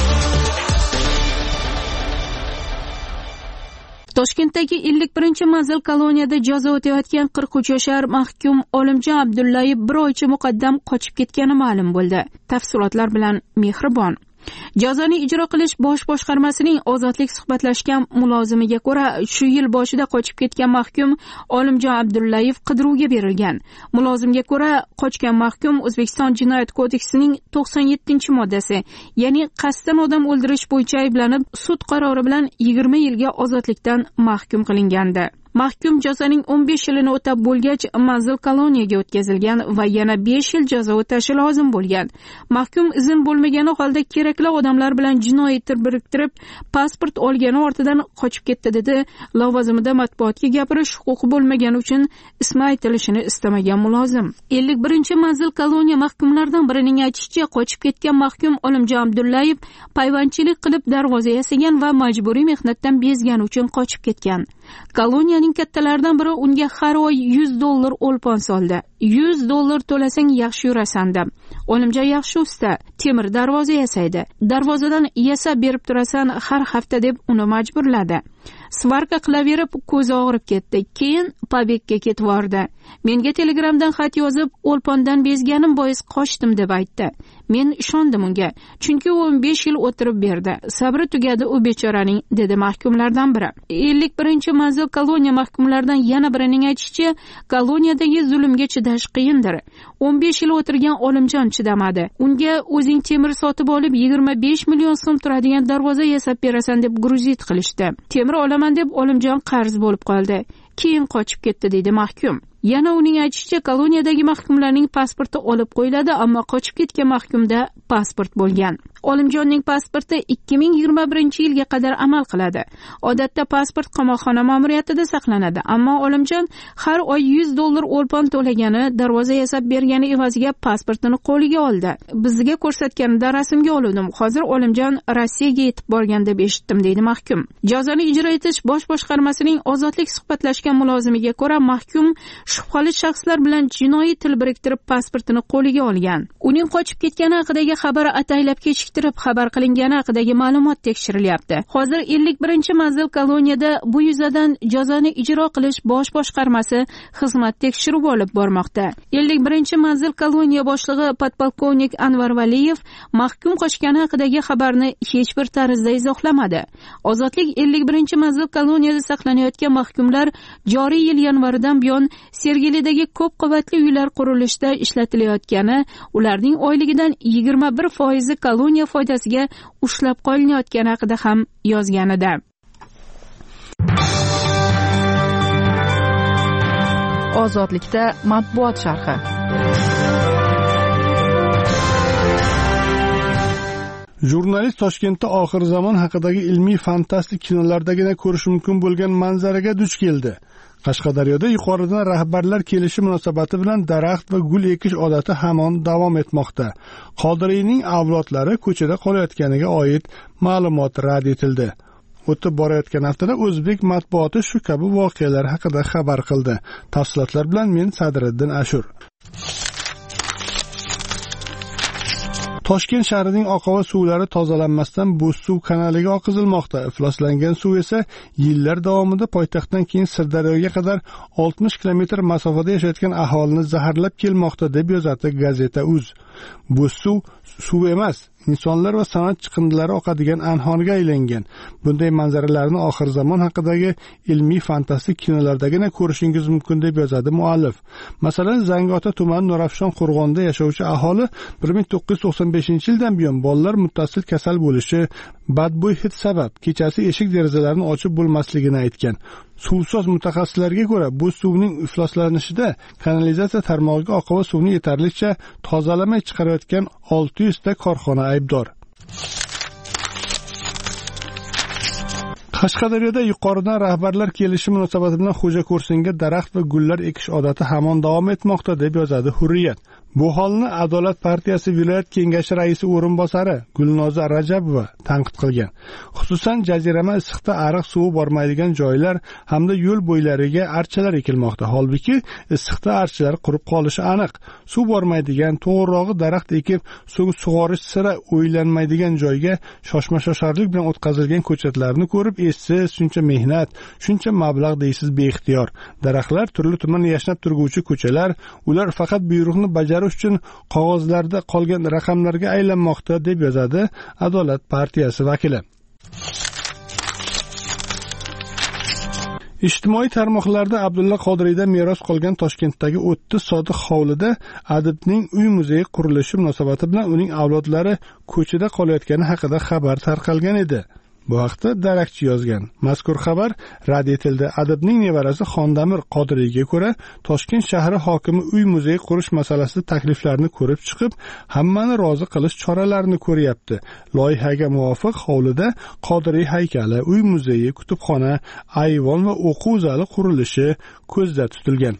Toshkentdagi 51-manzil koloniyada jazo o'tayotgan 43 yoshar mahkum Olimjon Abdullayev bir oycha muqaddam qochib ketgani ma'lum bo'ldi. Tafsilotlar bilan Mehribon. Jazoni ijro qilish bosh boshqarmasining ozodlik suhbatlashgan mulozimiga ko'ra, shu yil boshida qochib ketgan mahkum Olimjon Abdullayev qidiruvga berilgan. Mulozimga ko'ra, qochgan mahkum O'zbekiston Jinoyat kodeksining 97-moddasi, ya'ni qasddan odam o'ldirish bo'yicha ayblanib, sud qarori bilan 20 yilga ozodlikdan mahkum qilingandi. Mahkum jazoning 15 yilini o'tab bo'lgach, manzil koloniyaga o'tkazilgan va yana 5 yil jazo o'tashi lozim bo'lgan. Mahkum izn bo'lmagani holda kerakli odamlar bilan jinoiy til biriktirib, pasport olgani ortidan qochib ketdi dedi lavozimida matbuotga gapirish huquqi bo'lmagani uchun ismi aytilishini istamagan mulozim. 51-manzil koloniya mahkumlaridan birining aytishicha, qochib ketgan mahkum Olimjon Abdullayev payvandchilik qilib darvoza yasagan va majburiy mehnatdan bezgani uchun qochib ketgan. Koloniyaning kattalaridan biri unga har oy $100 o'lpon soldi. $100 to'lasang yaxshi yurasan deb. Olimjon yaxshi usta, temir darvoza yasaydi. Darvozadan yasab berib turasan har hafta deb uni majburladi. Svarka qilaverib ko'zi og'rib ketdi. Keyin pobegga ketib bordi. Menga telegramdan xat yozib, o'lpondan bezganim bois qochdim deb aytdi. Men ishondim unga, chunki u 15 yil o'tirib berdi. Sabri tugadi u bechoraning, dedi mahkumlardan biri. 51-manzil koloniya mahkumlaridan yana birining aytishicha, koloniyadagi zulmga chidash qiyindir. 15 yil o'tirgan Olimjon chidamadi. Unga o'zing temir sotib olib 25 million so'm turadigan darvoza yasab berasan deb gruzit qilishdi. Temir olaman deb Olimjon qarz bo'lib qoldi. Keyin qochib ketdi, dedi mahkum. Yana uning aytishicha, koloniyadagi mahkumlarning pasporti olib qo'yiladi, ammo qochib ketgan mahkumda pasport bo'lgan. Olimjonning pasporti 2021-yilga qadar amal qiladi. Odatda pasport qamoqxona ma'muriyatida saqlanadi, ammo Olimjon har oy $100 o'lpon to'lagani, darvoza yasab bergani evaziga pasportini qo'liga oldi. Bizga ko'rsatganida rasmga oldim. Hozir Olimjon Rossiyaga yetib borgan deb eshitdim, deydi mahkum. Jazoni ijro etish bosh boshqarmasining ozodlik suhbatlashgan mulozimiga ko'ra, mahkum shubhali shaxslar bilan jinoiy til biriktirib pasportini qo'liga olgan. Uning qochib ketgani haqidagi xabar ataylab kechiktirib xabar qilingani haqidagi ma'lumot tekshirilyapti. Hozir 51-manzil koloniyada bu yuzadan jazoni ijro qilish bosh boshqarmasi xizmat tekshirib olib bormoqda. 51-manzil koloniya boshlig'i podpolkovnik Anvar Valiyev mahkum qochgani haqidagi xabarni hech bir tarzda izohlamadi. Ozodlik 51-manzil koloniyada saqlanayotgan mahkumlar joriy yil yanvaridan buyon Sergelidagi ko'p qavatli uylar qurilishida ishlatilayotgani, ularning oyligidan 21% koloniya foydasiga ushlab qolinayotgani haqida ham yozganida. Ozodlikda matbuot sharhi. Jurnalist Toshkentda oxir zamon haqidagi ilmiy fantastik kinolardagina ko'rish mumkin bo'lgan manzaraga duch keldi. Qashqadaryoda yuqoridan rahbarlar kelishi munosabati bilan daraxt va gul ekish odati hamon davom etmoqda. Qodiriyning avlodlari ko'chada qolayotganiga oid ma'lumot rad etildi. O'tib borayotgan haftada o'zbek matbuoti shu kabi voqealar haqida xabar qildi. Tafsilotlar bilan men Sadriddin Ashur. Toshkent shahrining oqova suvlari tozalanmasdan Bo'zsuv kanaliga oqizilmoqda. Ifloslangan suv esa yillar davomida poytaxtdan keyin Sirdaryoga qadar 60 kilometr masofada yashayotgan aholini zaharlab kelmoqda deb yozadi gazeta.uz. Bo'zsuv suv emas, insonlar va sanoat chiqindilari oqadigan anhorga aylangan. Bunday manzaralarni oxir zamon haqidagi ilmiy fantastik kinolardagina ko'rishingiz mumkin deb yozadi muallif. Masalan, Zangiota tumani Nurafshon qo'rg'onida yashovchi aholi 1995-yildan buyon bolalar muttasil kasal bo'lishi, badbo'y hid sabab kechasi eshik derazalarni ochib bo'lmasligini aytgan. Suvsoz mutaxassislarga ko'ra, bu suvning ifloslanishida kanalizatsiya tarmog'iga oqova suvni yetarlicha tozalamay chiqarayotgan 600 ta korxona aybdor. Qashqadaryoda yuqoridan rahbarlar kelishi munosabati bilan Xo'jako'rsinga daraxt va gullar ekish odati hamon davom etmoqda deb yozadi Hurriyat. Bu holni Adolat partiyasi viloyat kengashi raisi o'rinbosari Gulnoza Rajabova tanqid qilgan. Xususan, jazirama issiqda ariq suvi bormaydigan joylar hamda yo'l bo'ylariga archalar ekilmoqda. Holbuki, issiqda archalar qurib qolishi aniq. Suv bormaydigan, to'g'rirog'i daraxt ekib, sug'orish sira o'ylanmaydigan joyga shoshma-shosharlik bilan o'tkazilgan ko'chatlarni ko'rib, essiz, shuncha mehnat, shuncha mablag' deysiz beixtiyor. Daraxtlar turli-tuman yashnab turguvchi ko'chalar, ular faqat buyruqni bajarish uchun qog'ozlarda qolgan raqamlarga aylanmoqda deb yozadi Adolat partiyasi vakili. Ijtimoiy tarmoqlarda Abdulla Qodiriydan meros qolgan Toshkentdagi 30 sotix hovlida adibning uy-muzeyi qurilishi munosabati bilan uning avlodlari ko'chada qolayotgani haqida xabar tarqalgan edi. Bu haqda Darakchi yozgan. Mazkur xabar rad etildi. Adibning nevarasi Xondamir Qodiriyga ko'ra, Toshkent shahri hokimi uy-muzey qurish masalasida takliflarni ko'rib chiqib, hammani rozi qilish choralarini ko'ryapti. Loyihaga muvofiq hovlida Qodiriy haykali, uy-muzeyi, kutubxona, ayvon va o'quv zali qurilishi ko'zda tutilgan.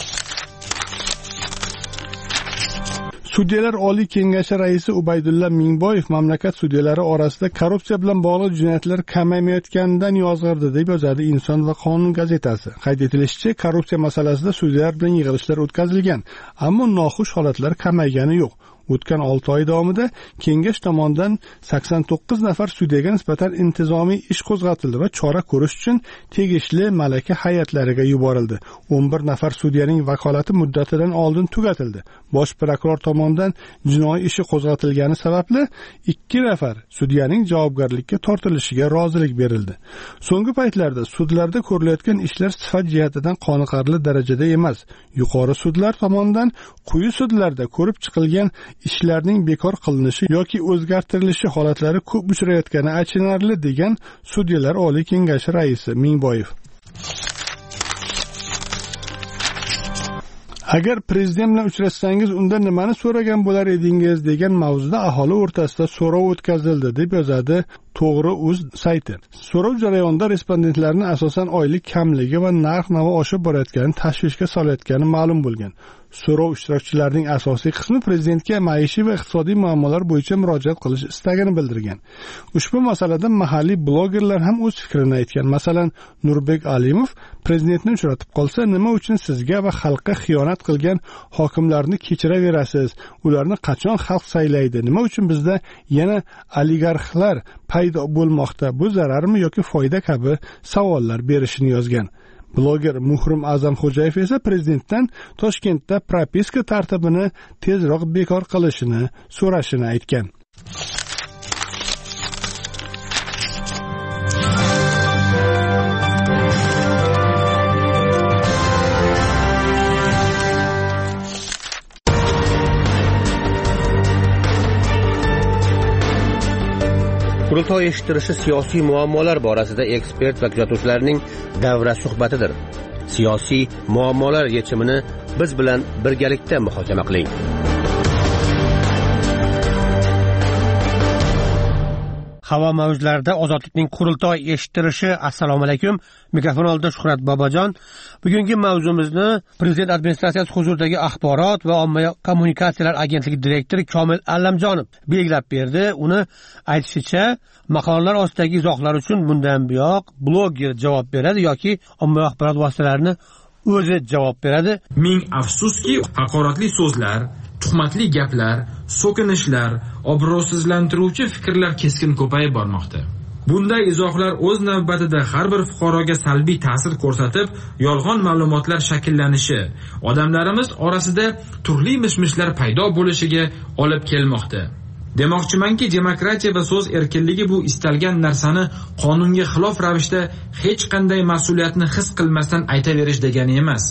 Sudyalar Oliy kengashi raisi Ubaydulla Mingboyev mamlakat sudyalari orasida korrupsiya bilan bog'liq jinoyatlar kamaymayotganidan yozg'irdi deb yozadi Inson va qonun gazetasi. Qayd etilishicha, korrupsiya masalasida sudyalar bilan yig'ilishlar o'tkazilgan, ammo noxush holatlar kamaygani yo'q. O'tgan 6 oy davomida kengash tomonidan 89 nafar sudyaga nisbatan intizomiy ish qo'zg'atildi va chora ko'rish uchun tegishli malaka hayatlariga yuborildi. 11 nafar sudyaning vakolati muddatidan oldin tugatildi. Bosh prokuror tomonidan jinoiy ishi qo'zg'atilgani sababli 2 nafar sudyaning javobgarlikka tortilishiga rozilik berildi. So'nggi paytlarda sudlarda ko'rilayotgan ishlar sifat jihatidan qoniqarli darajada emas. Yuqori sudlar tomonidan quyi sudlarda ko'rib chiqilgan ishlarning bekor qilinishi yoki o'zgartirilishi holatlari ko'p uchrayotgani achinarli degan Sudyalar Oliy kengashi raisi Mingboyev. Agar prezident bilan uchrashsangiz, unda nimani so'ragan bo'lar edingiz degan mavzuda aholi o'rtasida so'rov o'tkazildi deb yozadi To'g'ri.uz sayti. So'rov jarayonida respondentlarning asosan oylik kamligi va narx-navo oshib borayotgani tashvishga solayotgani ma'lum bo'lgan. so'rov ishtirokchilarining asosiy qismi prezidentga maishiy va iqtisodiy muammolar bo'yicha murojaat qilish istagini bildirgan. Ushbu masalada mahalliy blogerlar ham o'z fikrini aytgan. Masalan, Nurbek Alimov prezidentni uchratib qolsa, nima uchun sizga va xalqqa xiyonat qilgan hokimlarni kechiraverasiz? Ularni qachon xalq saylaydi? Nima uchun bizda yana oligarxlar paydo bo'lmoqda? Bu zararmi yoki foyda kabi savollar berishini yozgan. Bloger Muhrim A'zamxo'jayev esa prezidentdan Toshkentda propiska tartibini tezroq bekor qilishini so'rashini aytgan. Qurultoy eshittirishi siyosiy muammolar borasida ekspert va kuzatuvchilarning davra suhbatidir. Siyosiy muammolar yechimini biz bilan birgalikda muhokama qiling. Havo mavjlarida Ozodlikning qurultoy eshittirishi. Assalomu alaykum. Mikrofon oldida Shuhrat Bobojon. Bugungi mavzumizni Prezident administratsiyasi huzuridagi axborot va ommaviy kommunikatsiyalar agentligi direktori Komil Allamjonov belgilab berdi. Uni aytishicha, maqolalar ostidagi izohlar uchun bundan buyoq bloger javob beradi yoki ommaviy axborot vositalarini o'zi javob beradi. Ming afsuski, haqoratli so'zlar, tuhmatli gaplar, so'kinishlar, obro'sizlantiruvchi fikrlar keskin ko'payib bormoqda. Bunday izohlar o'z navbatida har bir fuqaroga salbiy ta'sir ko'rsatib, yolg'on ma'lumotlar shakllanishi, odamlarimiz orasida turli mishmishlar paydo bo'lishiga olib kelmoqda. Demoqchimanki, demokratiya va so'z erkinligi bu istalgan narsani qonunga xilof ravishda hech qanday mas'uliyatni his qilmasdan aytaverish degani emas.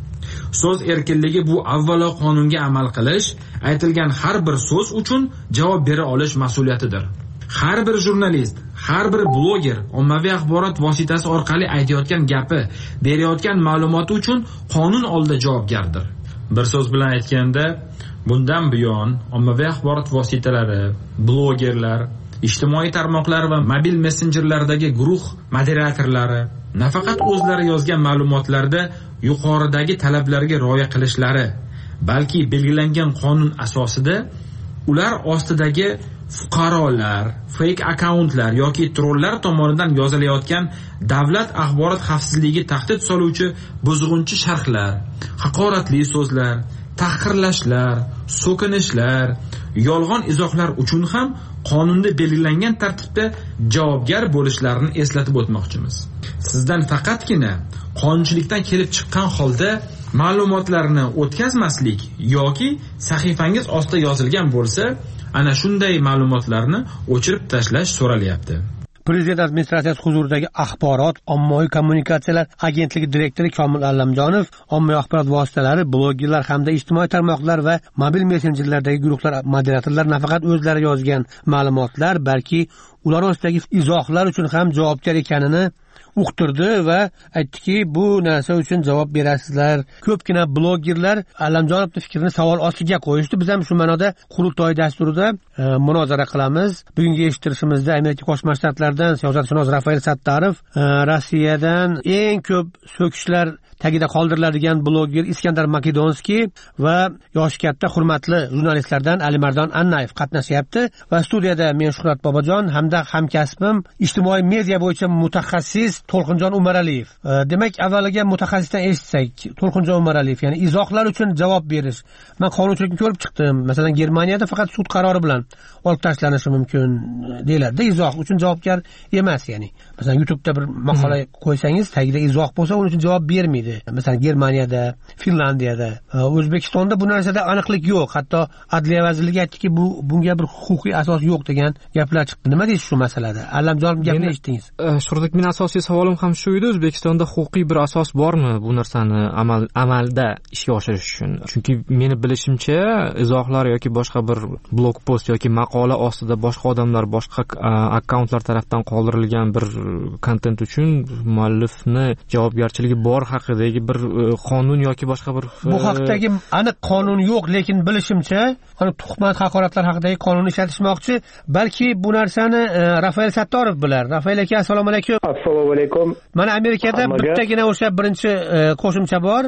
So'z erkinligi bu avvalo qonunga amal qilish, aytilgan har bir so'z uchun javob bera olish mas'uliyatidir. Har bir jurnalist, har bir bloger ommaviy axborot vositasi orqali aytayotgan gapi, berayotgan ma'lumoti uchun qonun oldida javobgardir. Bir so'z bilan aytganda, bundan buyon ommaviy axborot vositalari, blogerlar, ijtimoiy tarmoqlar va mobil messenjerlardagi guruh moderatorlari nafaqat o'zlari yozgan ma'lumotlarda yuqoridagi talablarga rioya qilishlari, balki belgilangan qonun asosida ular ostidagi fuqarolar, fake akkauntlar yoki trollar tomonidan yozilayotgan davlat axborot xavfsizligiga tahdid soluvchi buzg'unchi sharhlar, haqoratli so'zlar, tahqirlashlar, so'kinishlar, yolg'on izohlar uchun ham qonunda belgilangan tartibda javobgar bo'lishlarini eslatib o'tmoqchimiz. Sizdan faqatgina qonunchilikdan kelib chiqqan holda ma'lumotlarni o'tkazmaslik yoki sahifangiz ostida yozilgan bo'lsa, ana shunday ma'lumotlarni o'chirib tashlash so'ralyapti. Prezident administratsiyasi huzuridagi axborot, ommaviy kommunikatsiyalar agentligi direktori Komil Allamjonov ommaviy axborot vositalari, blogerlar hamda ijtimoiy tarmoqlar va mobil messenjerlardagi guruhlar moderatorlar nafaqat o'zlari yozgan ma'lumotlar, balki ular ostidagi izohlar uchun ham javobgar ekanini uqtirdi va aytdiki, bu narsa uchun javob berasizlar. Ko'pgina blogerlar Allamjonovning fikrini savol ostiga qo'yishdi. Biz ham shu ma'noda qurultoy dasturida munozara qilamiz. Bugungi eshittirishimizda Amerika Qo'shma Shtatlaridan siyosatshunos Rafael Sattorov, Rossiyadan eng ko'p so'kishlar tagida qoldiriladigan bloger Iskandar Makedonskiy va yoshi katta hurmatli jurnalistlardan Alimardon Annayev qatnashyapti va studiyada men Shuhrat Bobojon hamda hamkasbim ijtimoiy media bo'yicha mutaxassis To'lqinjon Umaraliyev. Demak, avvaliga mutaxassisdan eshitsak, To'lqinjon Umaraliyev, ya'ni izohlar uchun javob berish. Men qonunchilikni ko'rib chiqdim. Masalan, Germaniyada faqat sud qarori bilan olib tashlanishi mumkin deyiladi. Izoh uchun javobgar emas, ya'ni. Masalan, YouTube'da bir maqola qo'ysangiz, tagida izoh bo'lsa, uning uchun javob bermaydi. Masalan, Germaniyada, Finlandiyada, O'zbekistonda bu narsada aniqlik yo'q. Hatto Adliya vazirligi aytdiki, bunga bir huquqiy asos yo'q degan gaplar chiqdi. Nima deysiz shu masalada? Allamjonov gapini eshitdingiz. Shurdek, men asosiy savolim ham shu edi. O'zbekistonda huquqiy bir asos bormi bu narsani amalda ishga oshirish uchun? Chunki meni bilishimcha, izohlar yoki boshqa bir blog post yoki maqola ostida boshqa odamlar, boshqa akkauntlar tarafdan qoldirilgan bir kontent uchun muallifni javobgarchiligi bor haqidagi bir qonun yoki boshqa bir bu haqdagi aniq qonun yo'q, lekin bilishimcha, tuhmat, haqoratlar haqidagi qonunni ishlatishmoqchi. Balki bu narsani Rafael Sattorov bilar. Rafael aka, assalomu alaykum. Assalomu alaykum. Mana Amerikada bittagina o'sha birinchi qo'shimcha bor.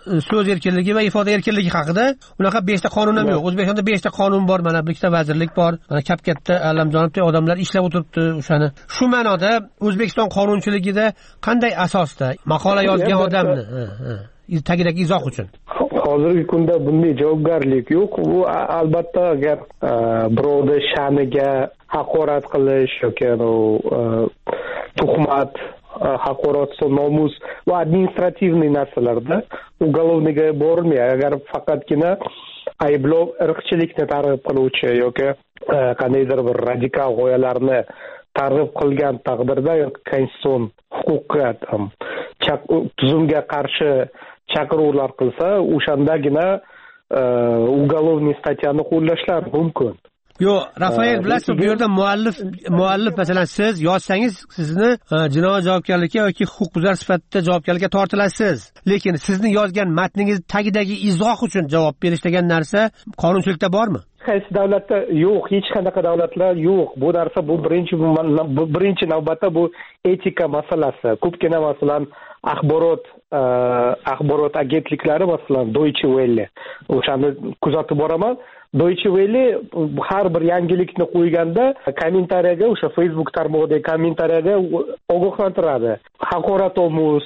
so'z erkinligi va ifoda erkinligi haqida unaqa 5 ta qonun ham yo'q. O'zbekistonda 5 ta qonun bor, mana ikkita vazirlik bor. Mana katta Allamjonovdek odamlar ishlab o'tiribdi o'shani. Shu ma'noda O'zbekiston qonunchiligida qanday asosda maqola yozgan odamni tagidagi izoh uchun hozirgi kunda bunday javobgarlik yo'q. Bu albatta agar birovni sha'niga haqorat qilish yoki tuhmat, haqorat, nomus va administrativniy narsalarda ugolovniga borilmaydi. Agar faqatgina ayblov irqchilikni targ'ib qiluvchi yoki qandaydir bir radikal g'oyalarni targ'ib qilgan taqdirda konstitutsion huquqqa tuzumga qarshi chaqiruvlar qilsa, o'shandagina ugolovniy statyani qo'llashlari mumkin. Yo'q, Rafael, bilasiz, bu yerda muallif masalan siz yozsangiz sizni jinoyat javobgarlikka yoki huquqbuzar sifatida javobgarlikka tortilasiz. Lekin sizni yozgan matningiz tagidagi izoh uchun javob berish degan narsa qonunchilikda bormi? Qaysi davlatda yo'q, hech qanaqa davlatlar yo'q. Bu narsa birinchi navbatda bu etika masalasi. Ko'pgina masalan axborot agentliklari masalan Deutsche Welle o'shani kuzatib boraman. Deutsche Welle har bir yangilikni qo'yganda kommentariyaga, o'sha Facebook tarmog'idagi kommentariyaga ogohlantiradi. Haqoratomuz,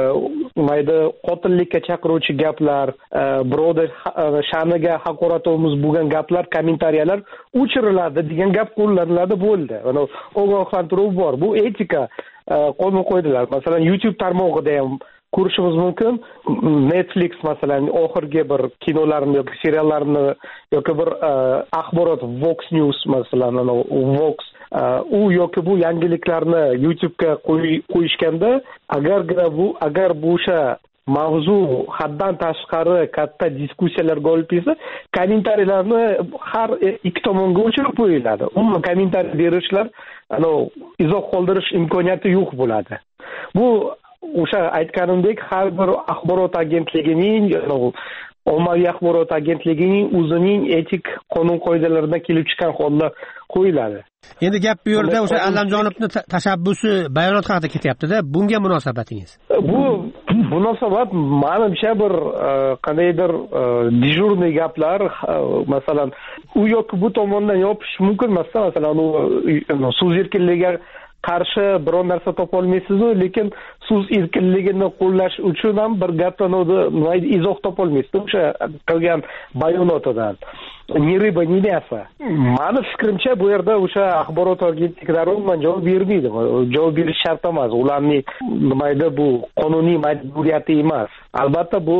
qotillikka chaqiruvchi gaplar, birovni sha'niga haqoratomuz bo'lgan gaplar, kommentariyalar o'chiriladi degan gap qo'llaniladi, bo'ldi. Mana ogohlantiruv bor. Bu etika qonun qo'ydilar. Masalan, YouTube tarmog'ida ham ko'rishimiz mumkin. Netflix masalan oxirgi bir kinolarini yoki seriallarini yoki bir axborot Vox News masalan Vox u yoki bu yangiliklarni YouTube'ga qo'yishganda agar bu o'sha mavzu haddan tashqari katta diskussiyalarga olib kelsa, kommentariyalarni har ikki tomonga o'chirib qo'yiladi. Umuman kommentariy berishlar, izoh qoldirish imkoniyati yo'q bo'ladi. Bu o'sha aytganimdek har bir axborot agentligining, ommaviy axborot agentligining o'zining etik qonun qoidalaridan kelib chiqqan holda qo'yiladi. Endi gap bu yerda o'sha Allamjonovning tashabbusi bayonot haqida ketyapti-da, bunga munosabatingiz? Bu munosabat menimcha bir qandaydir dejurniy gaplar, masalan, u yoki bu tomondan yopish mumkin emas. Masalan, so'z erkinligiga qarshi biror narsa topa olmaysiz-ku, lekin so'z erkinligini qo'llash uchun ham bir gapdan izoh topa olmaysiz o'sha qilgan bayonotidan. Ni riba, ni мясо. Mani fikrimcha bu yerda o'sha axborot agentliklari umuman javob bermaydi. Javob berish shart emas. Ularning bu qonuniy majburiyati emas. Albatta bu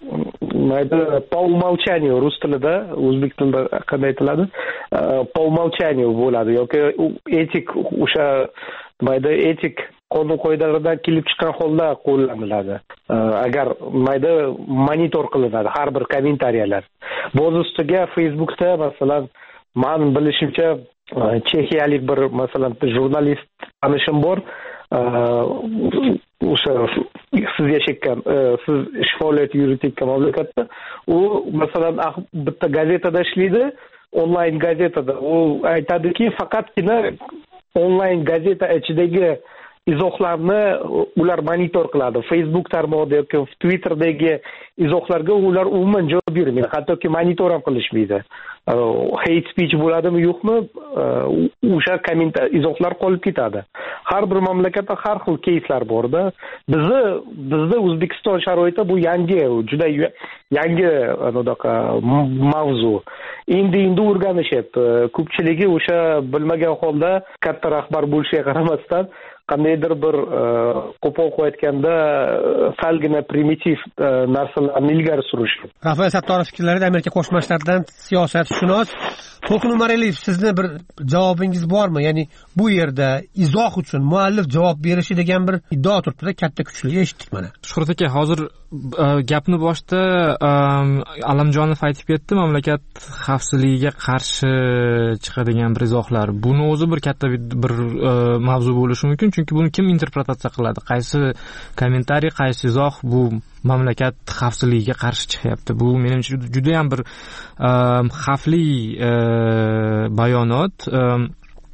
по умолчанию rus tilida, o'zbek tilida qanday aytiladi? По умолчанию bo'ladi yoki etik o'sha etik qonun qoidalaridan kelib chiqqan holda qo'llaniladi. Agar monitor qilinadi har bir kommentariyalar. Boz ustiga Facebookda masalan men bilishimcha chexiyalik bir masalan jurnalist tanishim bor. O'sha siz yashayotgan, siz ish faoliyati yuritayotgan mamlakatda u masalan bitta gazetada ishlaydi, onlayn gazetada. U aytadiki, faqatgina onlayn gazeta ichidagi izohlarni ular monitor qiladi. Facebook tarmog'ida yoki Twitter'dagi izohlarga ular umuman javob bermaydi. Hattoki monitor ham qilishmaydi. Hate speech bo'ladimi, yo'qmi? O'sha izohlar qolib ketadi. Har bir mamlakatda har xil keyslar bor-da. Bizda O'zbekiston sharoitida bu juda yangi mavzu. Endi o'rganishyapti. Ko'pchiligi o'sha bilmagan holda katta rahbar bo'lishiga qaramasdan qandaydir bir qo'pol qo'yayotganda salgina primitiv narsalarni ilgari surish. Rafael Sattorov fikrlarida Amerika Qo'shma Shtatlaridan siyosatshunos To'lqin Umaraliyev, sizni bir javobingiz bormi? Ya'ni bu yerda izoh uchun muallif javob berishi degan bir iddao turibdi-da, katta kuchli, eshitdik mana. Shuhrat aka, hozir gapni boshda Allamjonov aytib ketdi, mamlakat xavfsizligiga qarshi chiqadigan bir izohlar. Buni o'zi bir katta bir mavzu bo'lishi mumkin, chunki buni kim interpretatsiya qiladi? Qaysi kommentariy, qaysi izoh bu mamlakat xavfsizligiga qarshi chiqyapti? Bu menimcha juda ham bir xavfli bayonot.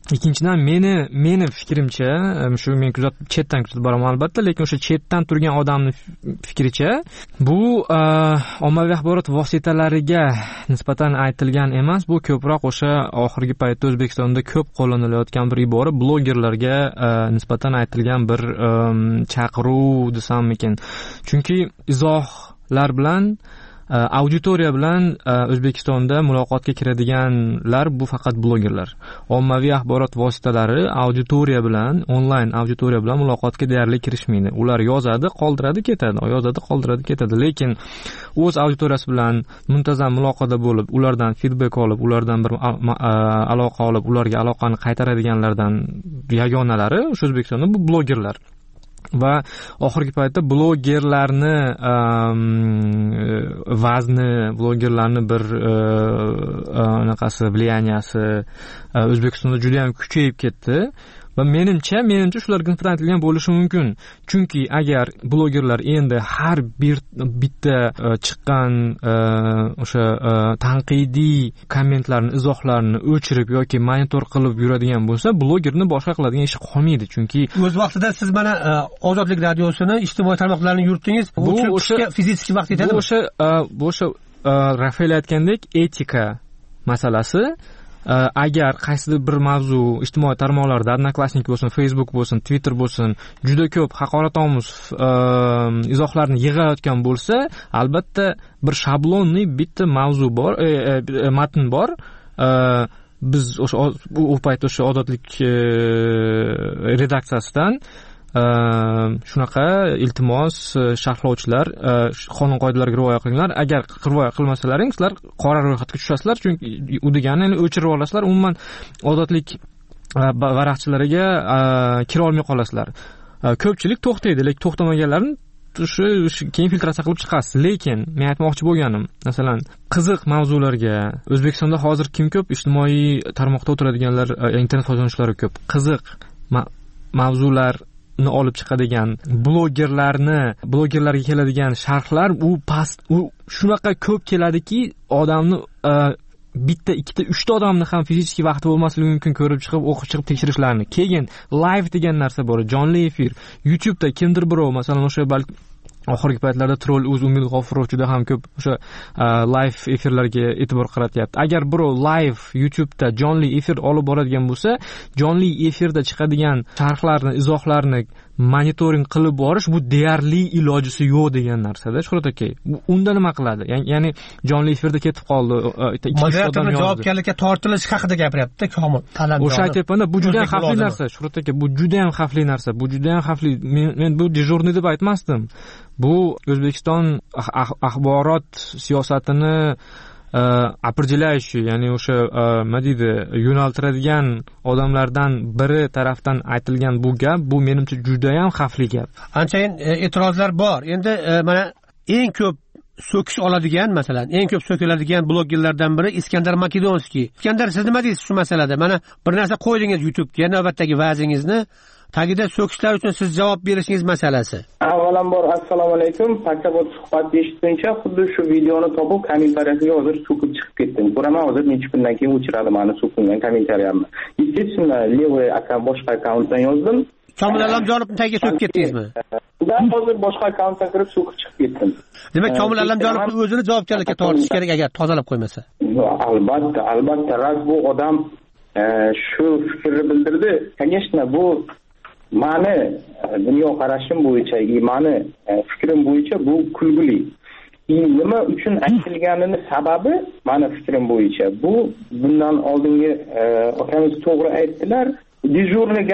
ikkinchidan meni fikrimcha shu men chetdan kuzatib boraman albatta, lekin o'sha chetdan turgan odamni fikricha bu ommaviy axborot vositalariga nisbatan aytilgan emas, bu ko'proq o'sha oxirgi paytda O'zbekistonda ko'p qo'llanilayotgan bir ibora blogerlarga nisbatan aytilgan bir chaqiruv desammikin. Chunki izohlar bilan auditoriya bilan O'zbekistonda muloqotga kiradiganlar bu faqat blogerlar. Ommaviy axborot vositalari auditoriya bilan, onlayn auditoriya bilan muloqotga deyarli kirishmaydi. Ular yozadi, qoldiradi, ketadi. Lekin o'z auditoriyasi bilan muntazam muloqotda bo'lib, ulardan feedback olib, ulardan bir aloqa olib, ularga aloqani qaytaradiganlardan yagonalari o'sha O'zbekistonda bu blogerlar. Va oxirgi paytda blogerlarni vazni, blogerlarni bir anaqasi, vliyaniyasi O'zbekistonda juda ham kuchayib ketdi. Va menimcha shularga nisbatan aytilgan bo'lishi mumkin. Chunki agar blogerlar endi har bitta chiqqan o'sha tanqidiy kommentlarni, izohlarni o'chirib yoki monitor qilib yuradigan bo'lsa, blogerni boshqa qiladigan ishi qolmaydi. Chunki o'z vaqtida siz mana Ozodlik radiosini ijtimoiy tarmoqlarni yuritdingiz. Bu o'sha fizik vaqt yetadimi? Bu o'sha Rafael aytgandek etika masalasi. Agar qaysidir bir mavzu ijtimoiy tarmoqlarda, Odnoklassnik bo'lsin, Facebook bo'lsin, Twitter bo'lsin, juda ko'p haqoratomuz izohlarni yig'ayotgan bo'lsa, albatta bir shablonli bitta mavzu bor, matn bor. Biz o'sha u payt o'sha Ozodlik redaksiyasidan shunaqa iltimos, sharhlovchilar, qonun qoidalariga rioya qilinglar. Agar rioya qilmasalaring, sizlar qora ro'yxatga tushasizlar. Chunki u degani o'chirib olasizlar, umuman Ozodlik varaqchilariga kira olmay qolasizlar. Ko'pchilik to'xtaydi, lekin to'xtamaganlarni keyin filtratsiya qilib chiqasiz. Lekin men aytmoqchi bo'lganim, masalan, qiziq mavzularga O'zbekistonda hozir kim ko'p? Ijtimoiy tarmoqda o'tiradiganlar, internet foydalanuvchilari ko'p. Qiziq mavzular olib chiqadigan blogerlarga keladigan sharhlar u shunaqa ko'p keladiki, odamni bitta, ikkita, uchta odamni ham fiziki vaqti bo'lmasligi mumkin ko'rib chiqib, o'qib chiqib tekshirishlarini. Keyin live degan narsa bor, jonli efir. YouTube'da kimdir birov, masalan, o'sha balki oxirgi paytlarda troll Umid G'ofurov juda ham ko'p o'sha live efirlarga e'tibor qaratyapti. Agar birov live YouTube'da jonli efir olib boradigan bo'lsa, jonli efirda chiqadigan sharhlarni, izohlarni monitoring qilib borish bu deyarli ilojisi yo'q degan narsada. Shuhrat aka, unda nima qiladi? Ya'ni jonli efirda ketib qoldi, moderatorning javobgarlikka tortilish haqida gapiryapti Komil Allamjonov. O'sha aytyapman-da, bu juda ham xavfli narsa. Shuhrat aka, bu juda ham xavfli narsa. Bu juda ham xavfli. Men bu dejurniy deb aytmasdim. Bu O'zbekiston axborot siyosatini определяющий, ya'ni o'sha nima deydi, yo'naltiradigan odamlardan biri tarafdan aytilgan bu gap, bu menimcha juda ham xavfli gap. Anchayin e'tirozlar bor. Endi mana eng ko'p so'kish oladigan, masalan, eng ko'p so'kiladigan blogerlardan biri Iskandar Makedonskiy. Iskandar, siz nima deysiz shu masalada? Mana bir narsa qo'ydingiz YouTube'ga, navbatdagi va'zingizni. Tagida so'kishlar uchun siz javob berishingiz masalasi. Avvalambor assalomu alaykum. Pakabot suhbatni eshitguncha xuddi shu videoni topib kommentariyasiga hozir so'kib chiqib ketdim. Ko'raman hozir necha kundan keyin o'chiradi meni so'kingan kommentariyamni. Естественно, levый boshqa akkauntdan yozdim. Komil Allamjonovning tagiga so'kib ketdingizmi? Ben hozir boshqa akkauntdan kirib so'kib chiqib ketdim. Demak, Komil Allamjonov o'zini javobgarlikka tortish kerak agar tozalab qo'ymasa. Albatta, raz bu odam shu fikrni bildirdi. Конечно, bu mani dunyoqarashim bo'yicha, mani fikrim bo'yicha bu kulgili. Nima uchun aytilganini sababi mani fikrim bo'yicha bu bundan oldingi akamiz to'g'ri aytdilar. Dejurniy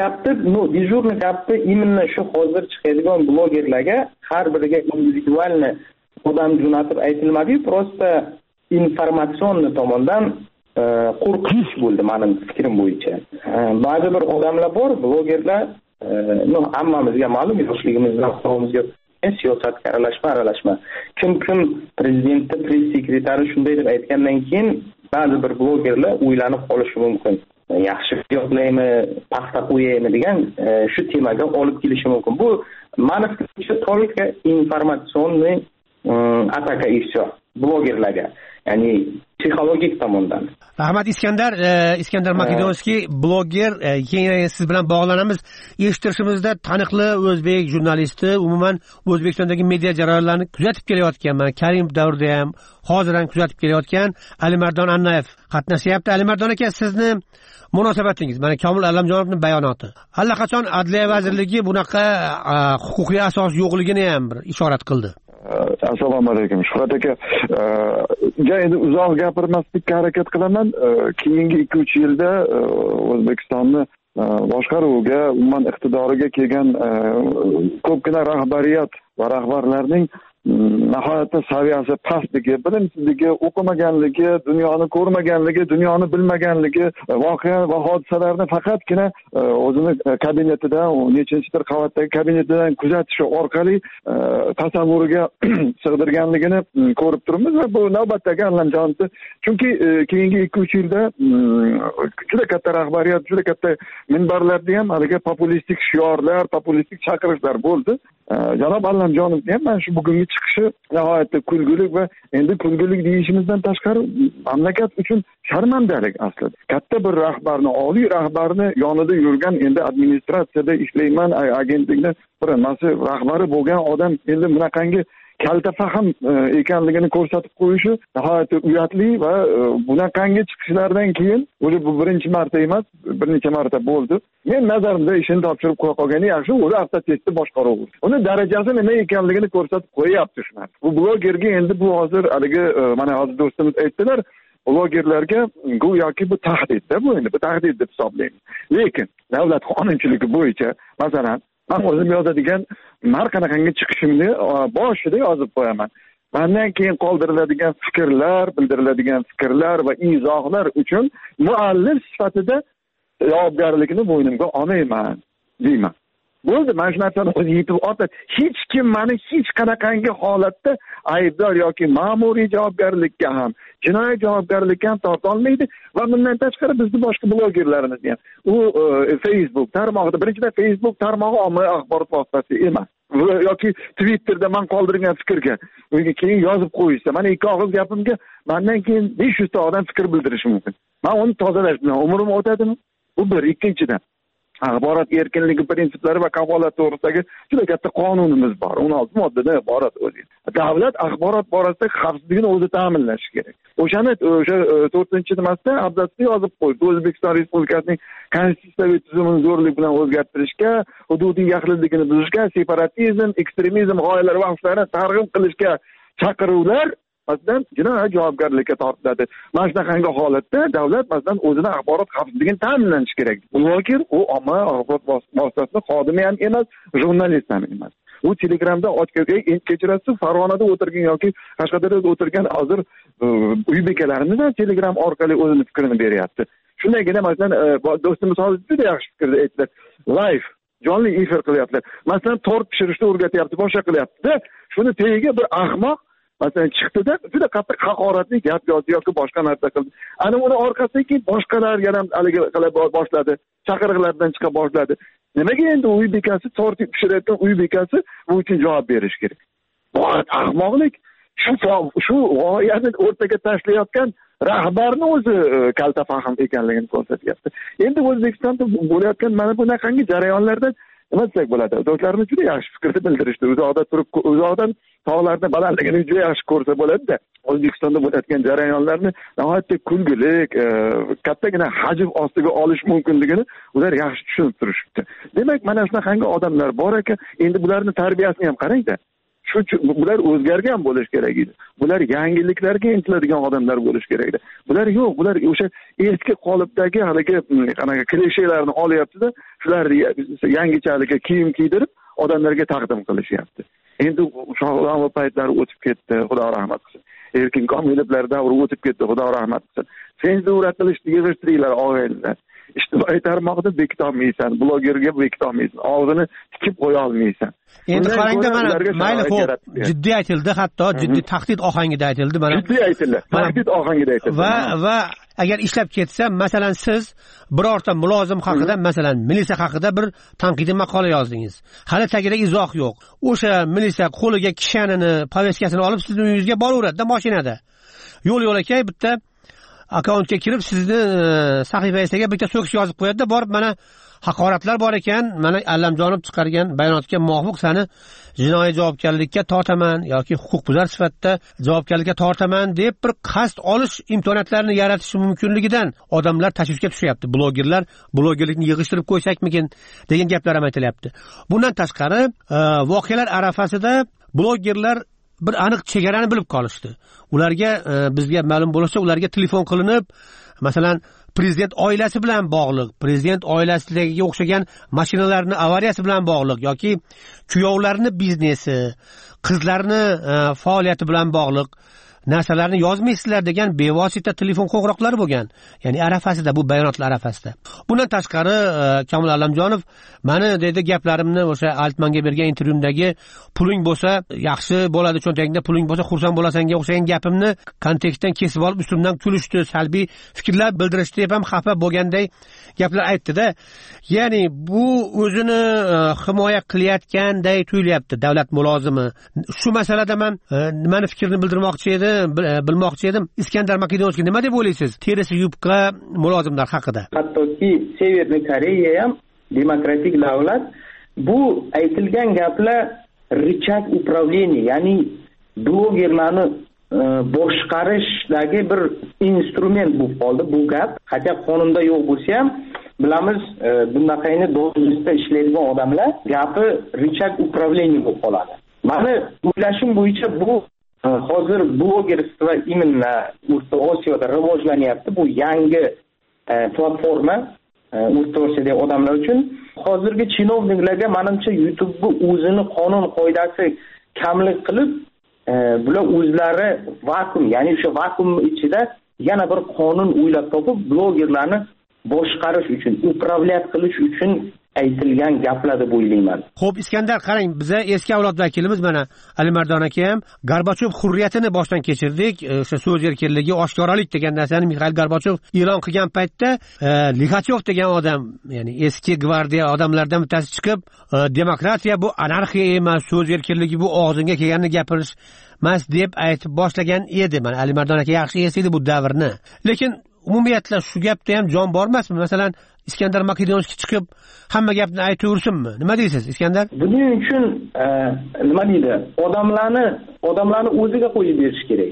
gapni именно shu hozir chiqadigan blogerlarga har biriga individualni odam jo'natib aytilmadi-yu, просто informatsion tomondan qo'rqish bo'ldi mening fikrim bo'yicha. Ba'zi bir odamlar bor, blogerlar, hammamizga ma'lum, yoshligimizdan qolmizga siyosatga aralashma. Kim prezidentni press sekretari shunday deb aytgandan keyin ba'zi bir blogerlar o'ylanib qolishi mumkin. Yaxshi yozlaymi, paxta qo'yaymi degan shu temaga olib kelishi mumkin. Bu ma'nosi только информационный ataka и всё. blogerlarga, ya'ni psixologik tomondan. Rahmat Iskandar Makedonskiy, bloger. Keyin siz bilan bog'lanamiz. Eshittirishimizda taniqli o'zbek jurnalisti, umuman O'zbekistondagi media jarayonlarini kuzatib kelayotgan, mana Karimov davrida ham, hozir ham kuzatib kelayotgan Alimardon Annayev qatnashyapti. Alimardon aka, sizni munosabatingiz, mana Komil Allamjonovning bayonoti. Allaqachon Adliya vazirligi bunaqa huquqiy asos yo'qligini ham bir ishorat qildi. Assalomu alaykum. Shuhrat aka, endi uzoq gapirmaslikka harakat qilaman. Keyingi 2-3 yilda O'zbekistonni boshqaruviga, umuman iqtidoriga kelgan ko'pgina rahbariyat va rahbarlarning nihoyatda saviyasi pastligi, bilimsizligi, o'qimaganligi, dunyoni ko'rmaganligi, dunyoni bilmaganligi, voqea va hodisalarni faqatgina o'zini kabinetidan, nechinchidir qavatdagi kabinetidan kuzatishi orqali tasavvuriga sig'dirganligini ko'rib turibmiz va bu navbatdagi Allamjonovni, chunki keyingi 2-3 yilda juda katta rahbariyat, juda katta minbarlarda ham haligi populistik shiorlar, populistik chaqirishlar bo'ldi. Janob Allamjonovni ham mana shu bugungi chiqishi nihoyatda kulgulik va endi kulgulik deyishimizdan tashqari mamlakat uchun sharmandalik aslida. Katta bir rahbarni, oliy rahbarni yonida yurgan, endi administratsiyada ishlayman, agentlikni bir mas'ul rahbari bo'lgan odam endi bunaqangi kalta fahm ekanligini ko'rsatib qo'yishi nihoyatda uyatli va bunaqangi chiqishlardan keyin, o'zi bu birinchi marta emas, bir necha marta bo'ldi. Men nazarimda ishini topshirib qo'ya qolgani yaxshi, o'zi avtotestni boshqaruvi. Uni darajasi nima ekanligini ko'rsatib qo'yapti shu narsa. Bu blogerga endi bu hozir haligi mana hozir do'stimiz aytdilar, blogerlarga go'yoki bu tahdidda, bu endi bu tahdid deb hisoblaymiz. Lekin davlat qonunchiligi bo'yicha, masalan, men o'zim yozadigan har qanaqangi chiqishimni boshida yozib qo'yaman. Mendan keyin qoldiriladigan fikrlar, bildiriladigan fikrlar va izohlar uchun muallif sifatida javobgarlikni bo'ynimga olmayman deyman. Bo'ldi, mana shu narsani o'zi yetib ortadi. Hech kim meni hech qanaqangi holatda aybdor yoki ma'muriy javobgarlikka ham, jinoiy javobgarlikka ham torta olmaydi va bundan tashqari bizni boshqa blogerlarimiz ham. U Facebook tarmog'ida, birinchidan Facebook tarmog'i ommaviy axborot vositasi emas. Yoki Twitterda men qoldirgan fikrga keyin yozib qo'yishsa, mana ikki og'iz gapimga mendan keyin 500 ta odam fikr bildirishi mumkin. Men uni tozalash bilan umrim o'tadimi? Bu bir. Ikkinchidan, axborot erkinligi prinsiplari va kafolat to'g'risidagi juda katta qonunimiz bor. 16 moddadan iborat o'zi. Davlat axborot borasida xavfsizligini o'zi ta'minlashi kerak. O'sha 4-nimasida abzasda yozib qo'ydi. O'zbekiston Respublikasining konstitutsiyaviy tuzumini zo'rlik bilan o'zgartirishga, hududiy yaxlitligini buzishga, separatizm, ekstremizm g'oyalari va xavflarini targ'ib qilishga chaqiruvlar masalan jinoiy javobgarlikka tortiladi. Mana shunaqangi holatda davlat masalan o'zini axborot xavfsizligini ta'minlashi kerak. Bloger u ommaviy axborot vositasining xodimi ham emas, jurnalist ham emas. U Telegramda kechirasiz, Farg'onada o'tirgan yoki Qashqadaryoda o'tirgan hozir uy bekalarimiz ham Telegram orqali o'zini fikrini beryapti. Shundagina masalan do'stimiz hozir juda yaxshi fikrda aytdilar. Live jonli efir qilyaptilar. Masalan tort pishirishni o'rgatyapti, boshqa qilyapti-da, shuni tagiga bir ahmoq masalan chiqdi-da, juda qattiq haqoratli gap yozdi yoki boshqa narsa qildi. Ana uni orqasidan keyin boshqalar yana haligi qila boshladi, chaqiriqlardan chiqa boshladi. Nimaga endi uy bekasi tort pishirayotgan uy bekasi bu uchun javob berish kerak? Bu ahmoqlik. Shu g'oyani o'rtaga tashlayotgan rahbarni o'zi kalta fahm ekanligini ko'rsatyapti. Endi O'zbekistonda bo'layotgan mana bunaqangi jarayonlardan nima desak bo'ladi? Do'stlarimiz juda yaxshi fikrni bildirishdi. Uzoqda turib, uzoqdan tog'larning balandligini juda yaxshi ko'rsa bo'ladi-da. O'zbekistonda bo'layotgan jarayonlarni nihoyatda kulgulik, kattagina hajm ostiga olish mumkinligini ular yaxshi tushunib turishibdi. Demak, mana shunaqangi odamlar bor ekan, endi bularning tarbiyasini ham qarang-da. Bular o'zgargan bo'lish kerak edi. Bular yangiliklarga intiladigan odamlar bo'lish kerak edi. Bular yo'q, bular o'sha eski qolipdagi haligi qanaqa klishelarni olyapti-da, shularni yangichalik kiyim kiydirib odamlarga taqdim qilishyapti. Endi shohron paytlari o'tib ketdi, Xudo rahmat qilsin. Erkin Komilovlar davri o'tib ketdi, Xudo rahmat qilsin. Senzura qilishni yig'ishtiringlar, og'aylar. Ijtimoiy tarmoqda bekitolmaysan, blogerga bekitolmaysan, og'zini tikib qo'ya olmaysan. Endi qarangda mana mayli xo'p, jiddiy aytildi, hatto jiddiy tahdid ohangida aytildi mana. Jiddiy aytildi, tahdid ohangida aytildi. Va agar ishlab ketsa, masalan siz birorta mulozim haqida, masalan militsiya haqida bir tanqidiy maqola yozdingiz. Hali tagida izoh yo'q. O'sha militsiya qo'liga kishanini, povestkasini olib sizning uyingizga boraveradi mashinada. Yo'l-yo'lakay bitta akkauntga kirib sizni sahifangizga bitta so'kish yozib qo'yadi-da, borib mana haqoratlar bor ekan, mana Allamjonov chiqargan bayonotga muvofiq seni jinoiy javobgarlikka tortaman yoki huquqbuzar sifatida javobgarlikka tortaman deb bir qasd olish imkoniyatlarini yaratish mumkinligidan odamlar tashvishga tushyapti. Blogerlikni yig'ishtirib qo'ysakmikin degan gaplar ham aytilyapti. Bundan tashqari, voqealar arafasida blogerlar bir aniq chegarani bilib qolishdi. Ularga bizga ma'lum bo'lishicha, ularga telefon qilinib, masalan, prezident oilasi bilan bog'liq, prezident oilasiga o'xshagan mashinalarning avariyasi bilan bog'liq yoki kuyovlarning biznesi, qizlarning faoliyati bilan bog'liq narsalarni yozmaysizlar degan bevosita telefon qo'ng'iroqlari bo'lgan. Ya'ni arafasida, bu bayonotlar arafasida. Bundan tashqari, Komil Allamjonov meni dedi gaplarimni o'sha Altmanga bergan intervyumdagi puling bo'lsa yaxshi bo'ladi, cho'ntagingda puling bo'lsa xursand bo'lasanga o'xshagan gapimni kontekstdan kesib olib ustimdan kulishdi, salbiy fikrlar bildirishdi deb ham xafa bo'lganday gaplar aytdi-da. Ya'ni bu o'zini himoya qilayotganday tuyulyapti davlat mulozimi. Shu masalada men nimani fikrni bildirmoqchi edim. Iskandar Makedonskiy nima deb o'ylaysiz? Terisi yubqa mulozimlar haqida. Hattoki Severniy Koreya ham demokratik davlat. Bu aytilgan gaplar richak upravleniya, ya'ni blogerlarni boshqarishdagi bir instrument bo'lib qoldi bu gap. Hatto qonunda yo'q bo'lsa ham bilamiz, bunaqayni должностda ishlaydigan odamlar gapi richak upravleniya bo'lib qoladi. Meni o'ylashim bo'yicha bu hozir blogerstvo именно O'rta Osiyoda rivojlanyapti. Bu yangi platforma O'rta Osiyoda odamlar uchun. Hozirgi chinovniklarga menimcha YouTube bu o'zini qonun qoidasi kamlik qilib, bular o'zlari vakuum, ya'ni o'sha vakuum ichida yana bir qonun o'ylab topib, blogerlarni boshqarish uchun, upravlat qilish uchun aytilgan gaplar deb o'ylayman. Xo'p, Iskandar, qarang, biz eski avlod vakilimiz mana Alimardon aka ham Gorbachov hurriyatini boshdan kechirdik. O'sha so'z erkinligi, oshkoralik degan narsani Mikhail Gorbachov e'lon qilgan paytda Ligachov degan odam, ya'ni eski gvardiya odamlardan bittasi chiqib, demokratiya bu anarxiya emas, so'z erkinligi bu og'zingga kelganini gapirish emas deb aytib boshlagan edi. Mana Alimardon aka yaxshi eslaydi bu davrni. Lekin umumiyatla shu gapda ham jon bor emasmi? Masalan, Iskandar Makedonskiy chiqib hamma gapni aytaversinmi? Nima deysiz, Iskandar? Buning uchun nima deydi? Odamlarni o'ziga qo'yib berish kerak.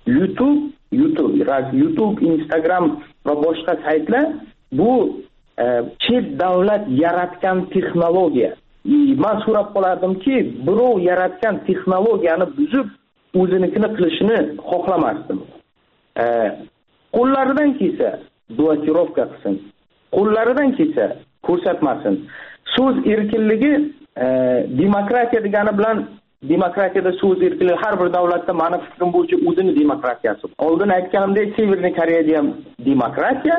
YouTube, Instagram va boshqa saytlar bu chet davlat yaratgan texnologiya. Men so'rab qolardimki, birov yaratgan texnologiyani buzib o'zinikini qilishini xohlamasdim. Qo'llaridan kelsa blokirovka qilsin. Qo'llaridan kelsa ko'rsatmasin. So'z erkinligi demokratiya degani bilan demokratiyada so'z erkinligi har bir davlatda meni fikrim bo'yicha o'zini demokratiyasi. Oldin aytganimdek, Severniy Koreyada ham demokratiya.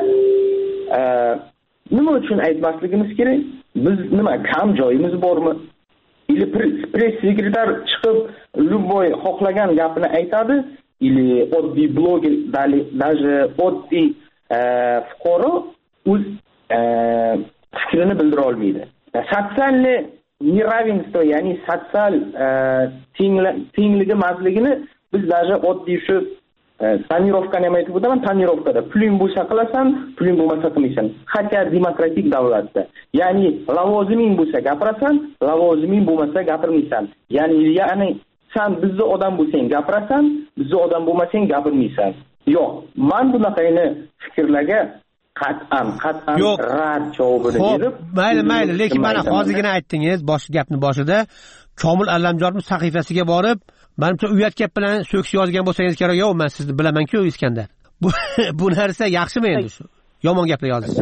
Nima uchun aytmasligimiz kerak? Biz nima kam joyimiz bormi? Ili press sekretar chiqib любой xohlagan gapini aytadi, ili oddiy bloger, даже oddiy fuqaro o'z fikrini bildira olmaydi. Sotsialniy neravенство, ya'ni sotsial tengligi mazligini biz даже oddiy shu tonirovkani ham aytib o'taman, tonirovkada puling bo'lsa qilasan, puling bo'lmasa qilmaysan. Hatto demokratik davlatda, ya'ni lavoziming bo'lsa gapirasan, lavoziming bo'lmasa gapirmaysan. Ya'ni sen bizni odam bo'lsang gapirasan, bizni odam bo'lmasang gapirmaysan. Yo'q, men bunaqayni fikrlarga qat'an rad javobini berib, mayli, lekin mana hozirgina aytdingiz, gapni boshida Komil Allamjonov sahifasiga borib, menimcha uyat gap bilan so'kish yozgan bo'lsangiz kerak. Yo'q, men sizni bilaman-ku, Iskandar. Bu narsa yaxshimi endi shu? Yomon gaplar yozasiz.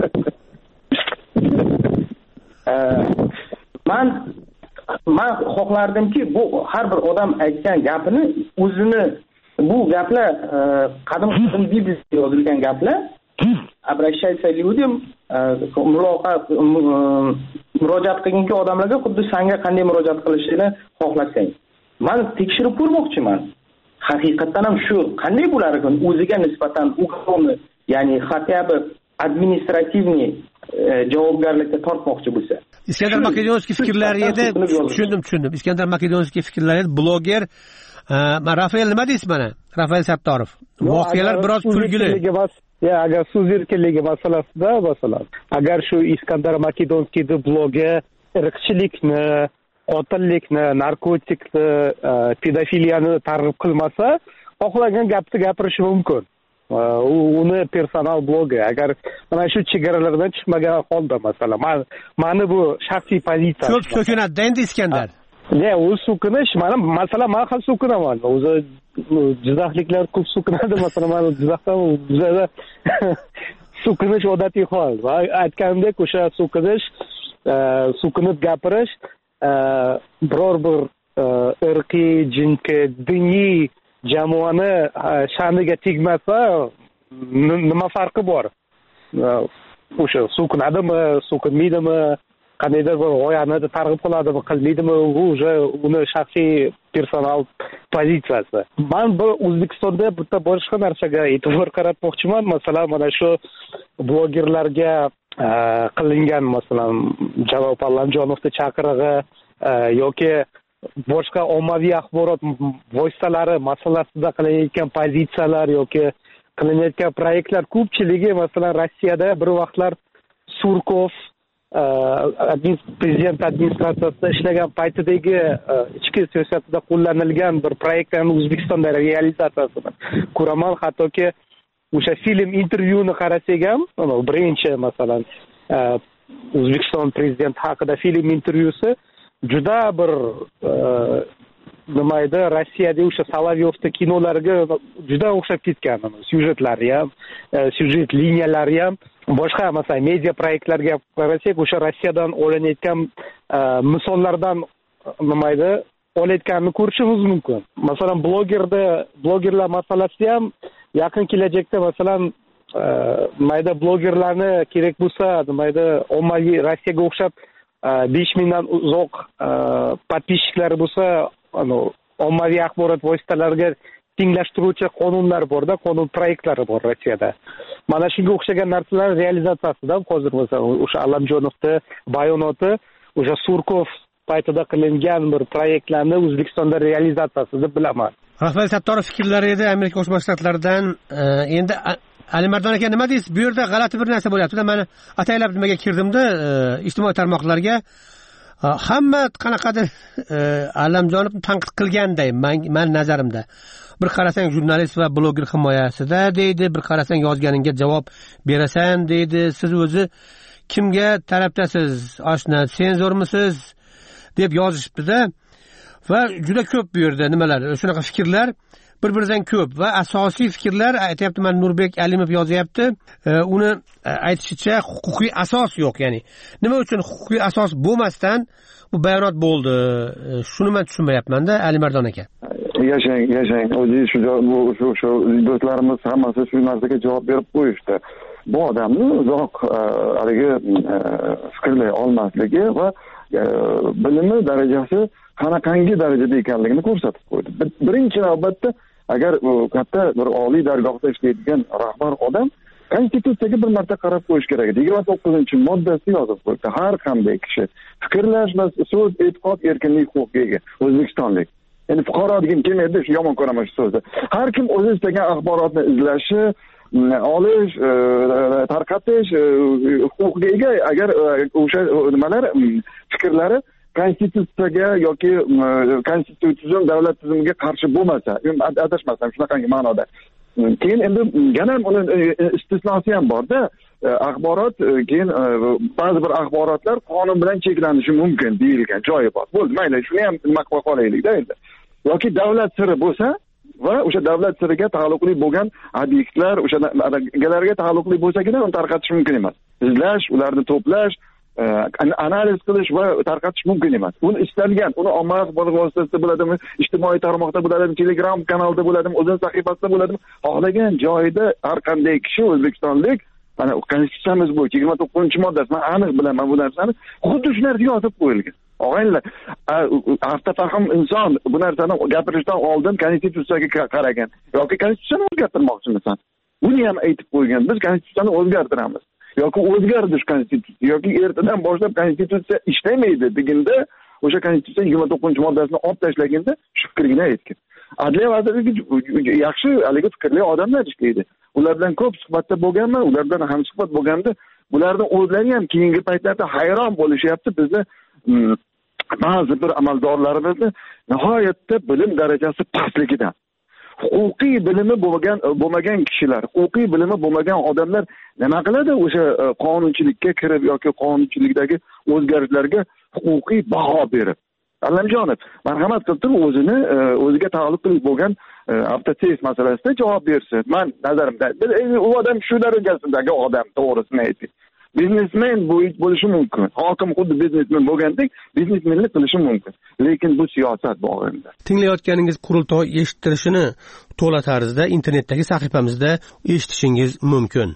Men xohlardimki, bu har bir odam aytgan gapini o'zini, bu gaplar qadim Bibliyada yozilgan gaplar. Обращайся людям, murojaat qilganki odamlarga xuddi senga qanday murojaat qilishini xohlasang. Men tekshirib ko'rmoqchiman. Haqiqatan ham shu qanday bo'lar ekan o'ziga nisbatan ugovni ya'ni хотя бы administrativniy javobgarlikka tortmoqchi bo'lsa. Iskandar Makedonskiy fikrlari edi. Tushundim. Iskandar Makedonskiy fikrlari edi. Bloger Rafael nima deysiz mana? Rafael Sattorov. Voqealar biroz kulgili. Agar so'z erkinligi masalasida, masalan, agar shu Iskandar Makedonskiyning blogi irqchilikni, qotillikni, narkotikni, pedofiliyani targ'ib qilmasa, xohlagan gapni gapirishi mumkin. Uni personal blogi. Agar mana shu chegaralardan chiqmagan holda, masalan, mani bu shaxsiy pozitsiya. Ko'p so'kinadi endi Iskandar. U so'kinish, mana masalan, men ham so'kinaman. O'zi Jizzaxliklar ko'p so'kinadi, masalan, men Jizzaxdan bizada so'kinish odatiy hol. Va aytganimdek, o'sha so'kinish, so'kinib gapirish biror bir irqiy, jinsiy, diniy jamoani sha'niga tegmasa, nima farqi bor? O'sha so'kinadimi, so'kinmaydimi? Qandaydir bir g'oyani targ'ib qiladimi, qilmaydimi, u uni shaxsiy personal pozitsiyasi. Men bu O'zbekistonda bitta boshqa narsaga e'tibor qaratmoqchiman. Masalan, mana shu blogerlarga qilingan, masalan, Javob Allamjonovning chaqirig'i yoki boshqa ommaviy axborot vositalari masalasida qilinayotgan pozitsiyalar yoki qilinayotgan proyektlar ko'pchiligi, masalan, Rossiyada bir vaqtlar Surkov prezident administratsiyasida ishlagan paytidagi ichki siyosatida qo'llanilgan bir proyektlarni O'zbekistonda realizatsiyasini ko'raman. Hattoki o'sha film intervyuni qarasak ham, birinchi masalan O'zbekiston prezidenti haqida film intervyusi juda bir nima edi, Rossiyada o'sha Solovyovning kinolariga juda o'xshab ketgan. Syujetlari ham, syujet liniyalari ham boshqa, masalan, media proyektlarga qarasak, o'sha Rossiyadan olinayotgan misollardan nima edi, olayotganini ko'rishimiz mumkin. Masalan, blogerlar masalasida ham yaqin kelajakda, masalan, mayda blogerlarni kerak bo'lsa, mayda ommaviy Rossiyaga o'xshab 5000 dan uzoq podpischiklari bo'lsa, ommaviy axborot vositalariga tenglashtiruvchi qonunlar borda, qonun proyektlari bor Rossiyada. Mana shunga o'xshagan narsalar realizatsiyasida hozir masalan o'sha Allamjonovning bayonoti o'sha Surkov paytida qilingan bir proyektlarni O'zbekistonda realizatsiyasida bilaman. Rafael Sattorov fikrlari edi Amerika Qo'shma Shtatlardan. Endi Alimardon aka nima deysiz? Bu yerda g'alati bir narsa bo'lyapti. Mana ataylab nimaga kirdimda, ijtimoiy tarmoqlarga hamma qanaqadir Allamjonovni tanqid qilganday, men nazarimda. Bir qarasang jurnalist va bloger himoyasida deydi, bir qarasang yozganingga javob berasan deydi. Siz o'zi kimga tarafdasiz? Oshna, senzormisiz? deb yozishibdi-da. Va juda ko'p bu yerda nimalar, shunaqa fikrlar bir-biridan ko'p va asosiy fikrlar aytayapti. Men Nurbek Alimov yozyapti. Uni aytishicha huquqiy asos yo'q, ya'ni nima uchun huquqiy asos bo'lmasdan bu bayonot bo'ldi? Shuni men tushunmayapman-da, Alimardon aka. Yashang. O'zingiz shu do'stlarimiz hammasi shu narsaga javob berib qo'yishdi. Bu odamni uzoq haligi fikrlay olmasligi va bilimi darajasi qanaqangi darajada ekanligini ko'rsatib qo'ydi. Birinchi navbatda agar katta bir oliy dargohda ishlaydigan rahbar odam konstitutsiyaga bir marta qarab qo'yish kerak edi. 29-moddasi yozib qo'ydi. Har qanday kishi fikrlash va so'z, e'tiqod erkinligi huquqiga ega O'zbekistonlik. Endi fuqaro degan kelmaydi, shu yomon ko'raman shu so'zni. Har kim o'zi istagan axborotni izlashi, olish, tarqatish huquqiga ega agar o'sha nimalar fikrlari konstitutsiyaga yoki konstitutsion davlat tizimiga qarshi bo'lmasa, adashmasam shunaqangi ma'noda. Keyin endi yana uni istisnosi ham borda. Axborot keyin ba'zi bir axborotlar qonun bilan cheklanishi mumkin deyilgan joyi bor. Bo'ldi, mayli, shuni ham nima qilib qolaylik-da endi. Yoki davlat siri bo'lsa va o'sha davlat siriga taalluqli bo'lgan obyektlar, o'sha galarga taalluqli bo'lsagina uni tarqatish mumkin emas. Izlash, ularni to'plash, analiz qilish va tarqatish mumkin emas. Uni istalgan, uni ommaviy axborot vositasida bo'ladimi, ijtimoiy tarmoqda bo'ladimi, Telegram kanalida bo'ladimi, o'zining sahifasida bo'ladimi, xohlagan joyida har qanday kishi o'zbekistonlik, mana konstitutsiyamiz bo'yicha 29-moddasi, men aniq bilaman bu narsani, xuddi shu narsa yozib qo'yilgan. Og'aylar, aftafahm inson bu narsani gapirishdan oldin konstitutsiyaga qaragan yoki konstitutsiyani o'zgartirmoqchimisan? buni ham aytib qo'ygan. Biz konstitutsiyani o'zgartiramiz yoki o'zgardi shu konstitutsiya yoki ertadan boshlab konstitutsiya ishlamaydi deganda o'sha konstitutsiya 29-moddasini olib tashlaganda shu fikrgina aytgan. Adliya vazirligi yaxshi haligi fikrli odamlar ishlaydi. Ular bilan ko'p suhbatda bo'lganman, ular bilan ham suhbat bo'lganda bularning o'zlari ham keyingi paytlarda hayron bo'lishyapti bizni ba'zi bir amaldorlarimizni nihoyatda bilim darajasi pastligidan. Huquqiy bilimi bo'lmagan kishilar, huquqiy bilimi bo'lmagan odamlar nima qiladi o'sha qonunchilikka kirib yoki qonunchilikdagi o'zgarishlarga huquqiy baho berib. Allamjonov marhamat qilib turib o'ziga taalluqli bo'lgan avtotest masalasida javob bersin. Men nazarimda u odam shu darajasidagi odam, to'g'risini ayting. Biznesmen bo'lishi mumkin. Hokim xuddi biznesmen bo'lgandek biznesmenlik qilishi mumkin. Lekin bu siyosat bog'ida. Tinglayotganingiz qurultoy eshittirishini to'la tarzda internetdagi sahifamizda eshitishingiz mumkin.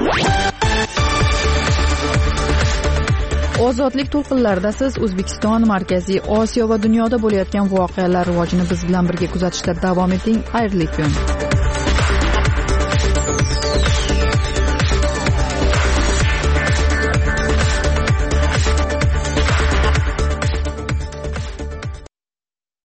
Ozodlik to'lqinlarida siz O'zbekiston, Markaziy Osiyo va dunyoda bo'layotgan voqealar rivojini biz bilan birga kuzatishda davom eting. Xayrli kun.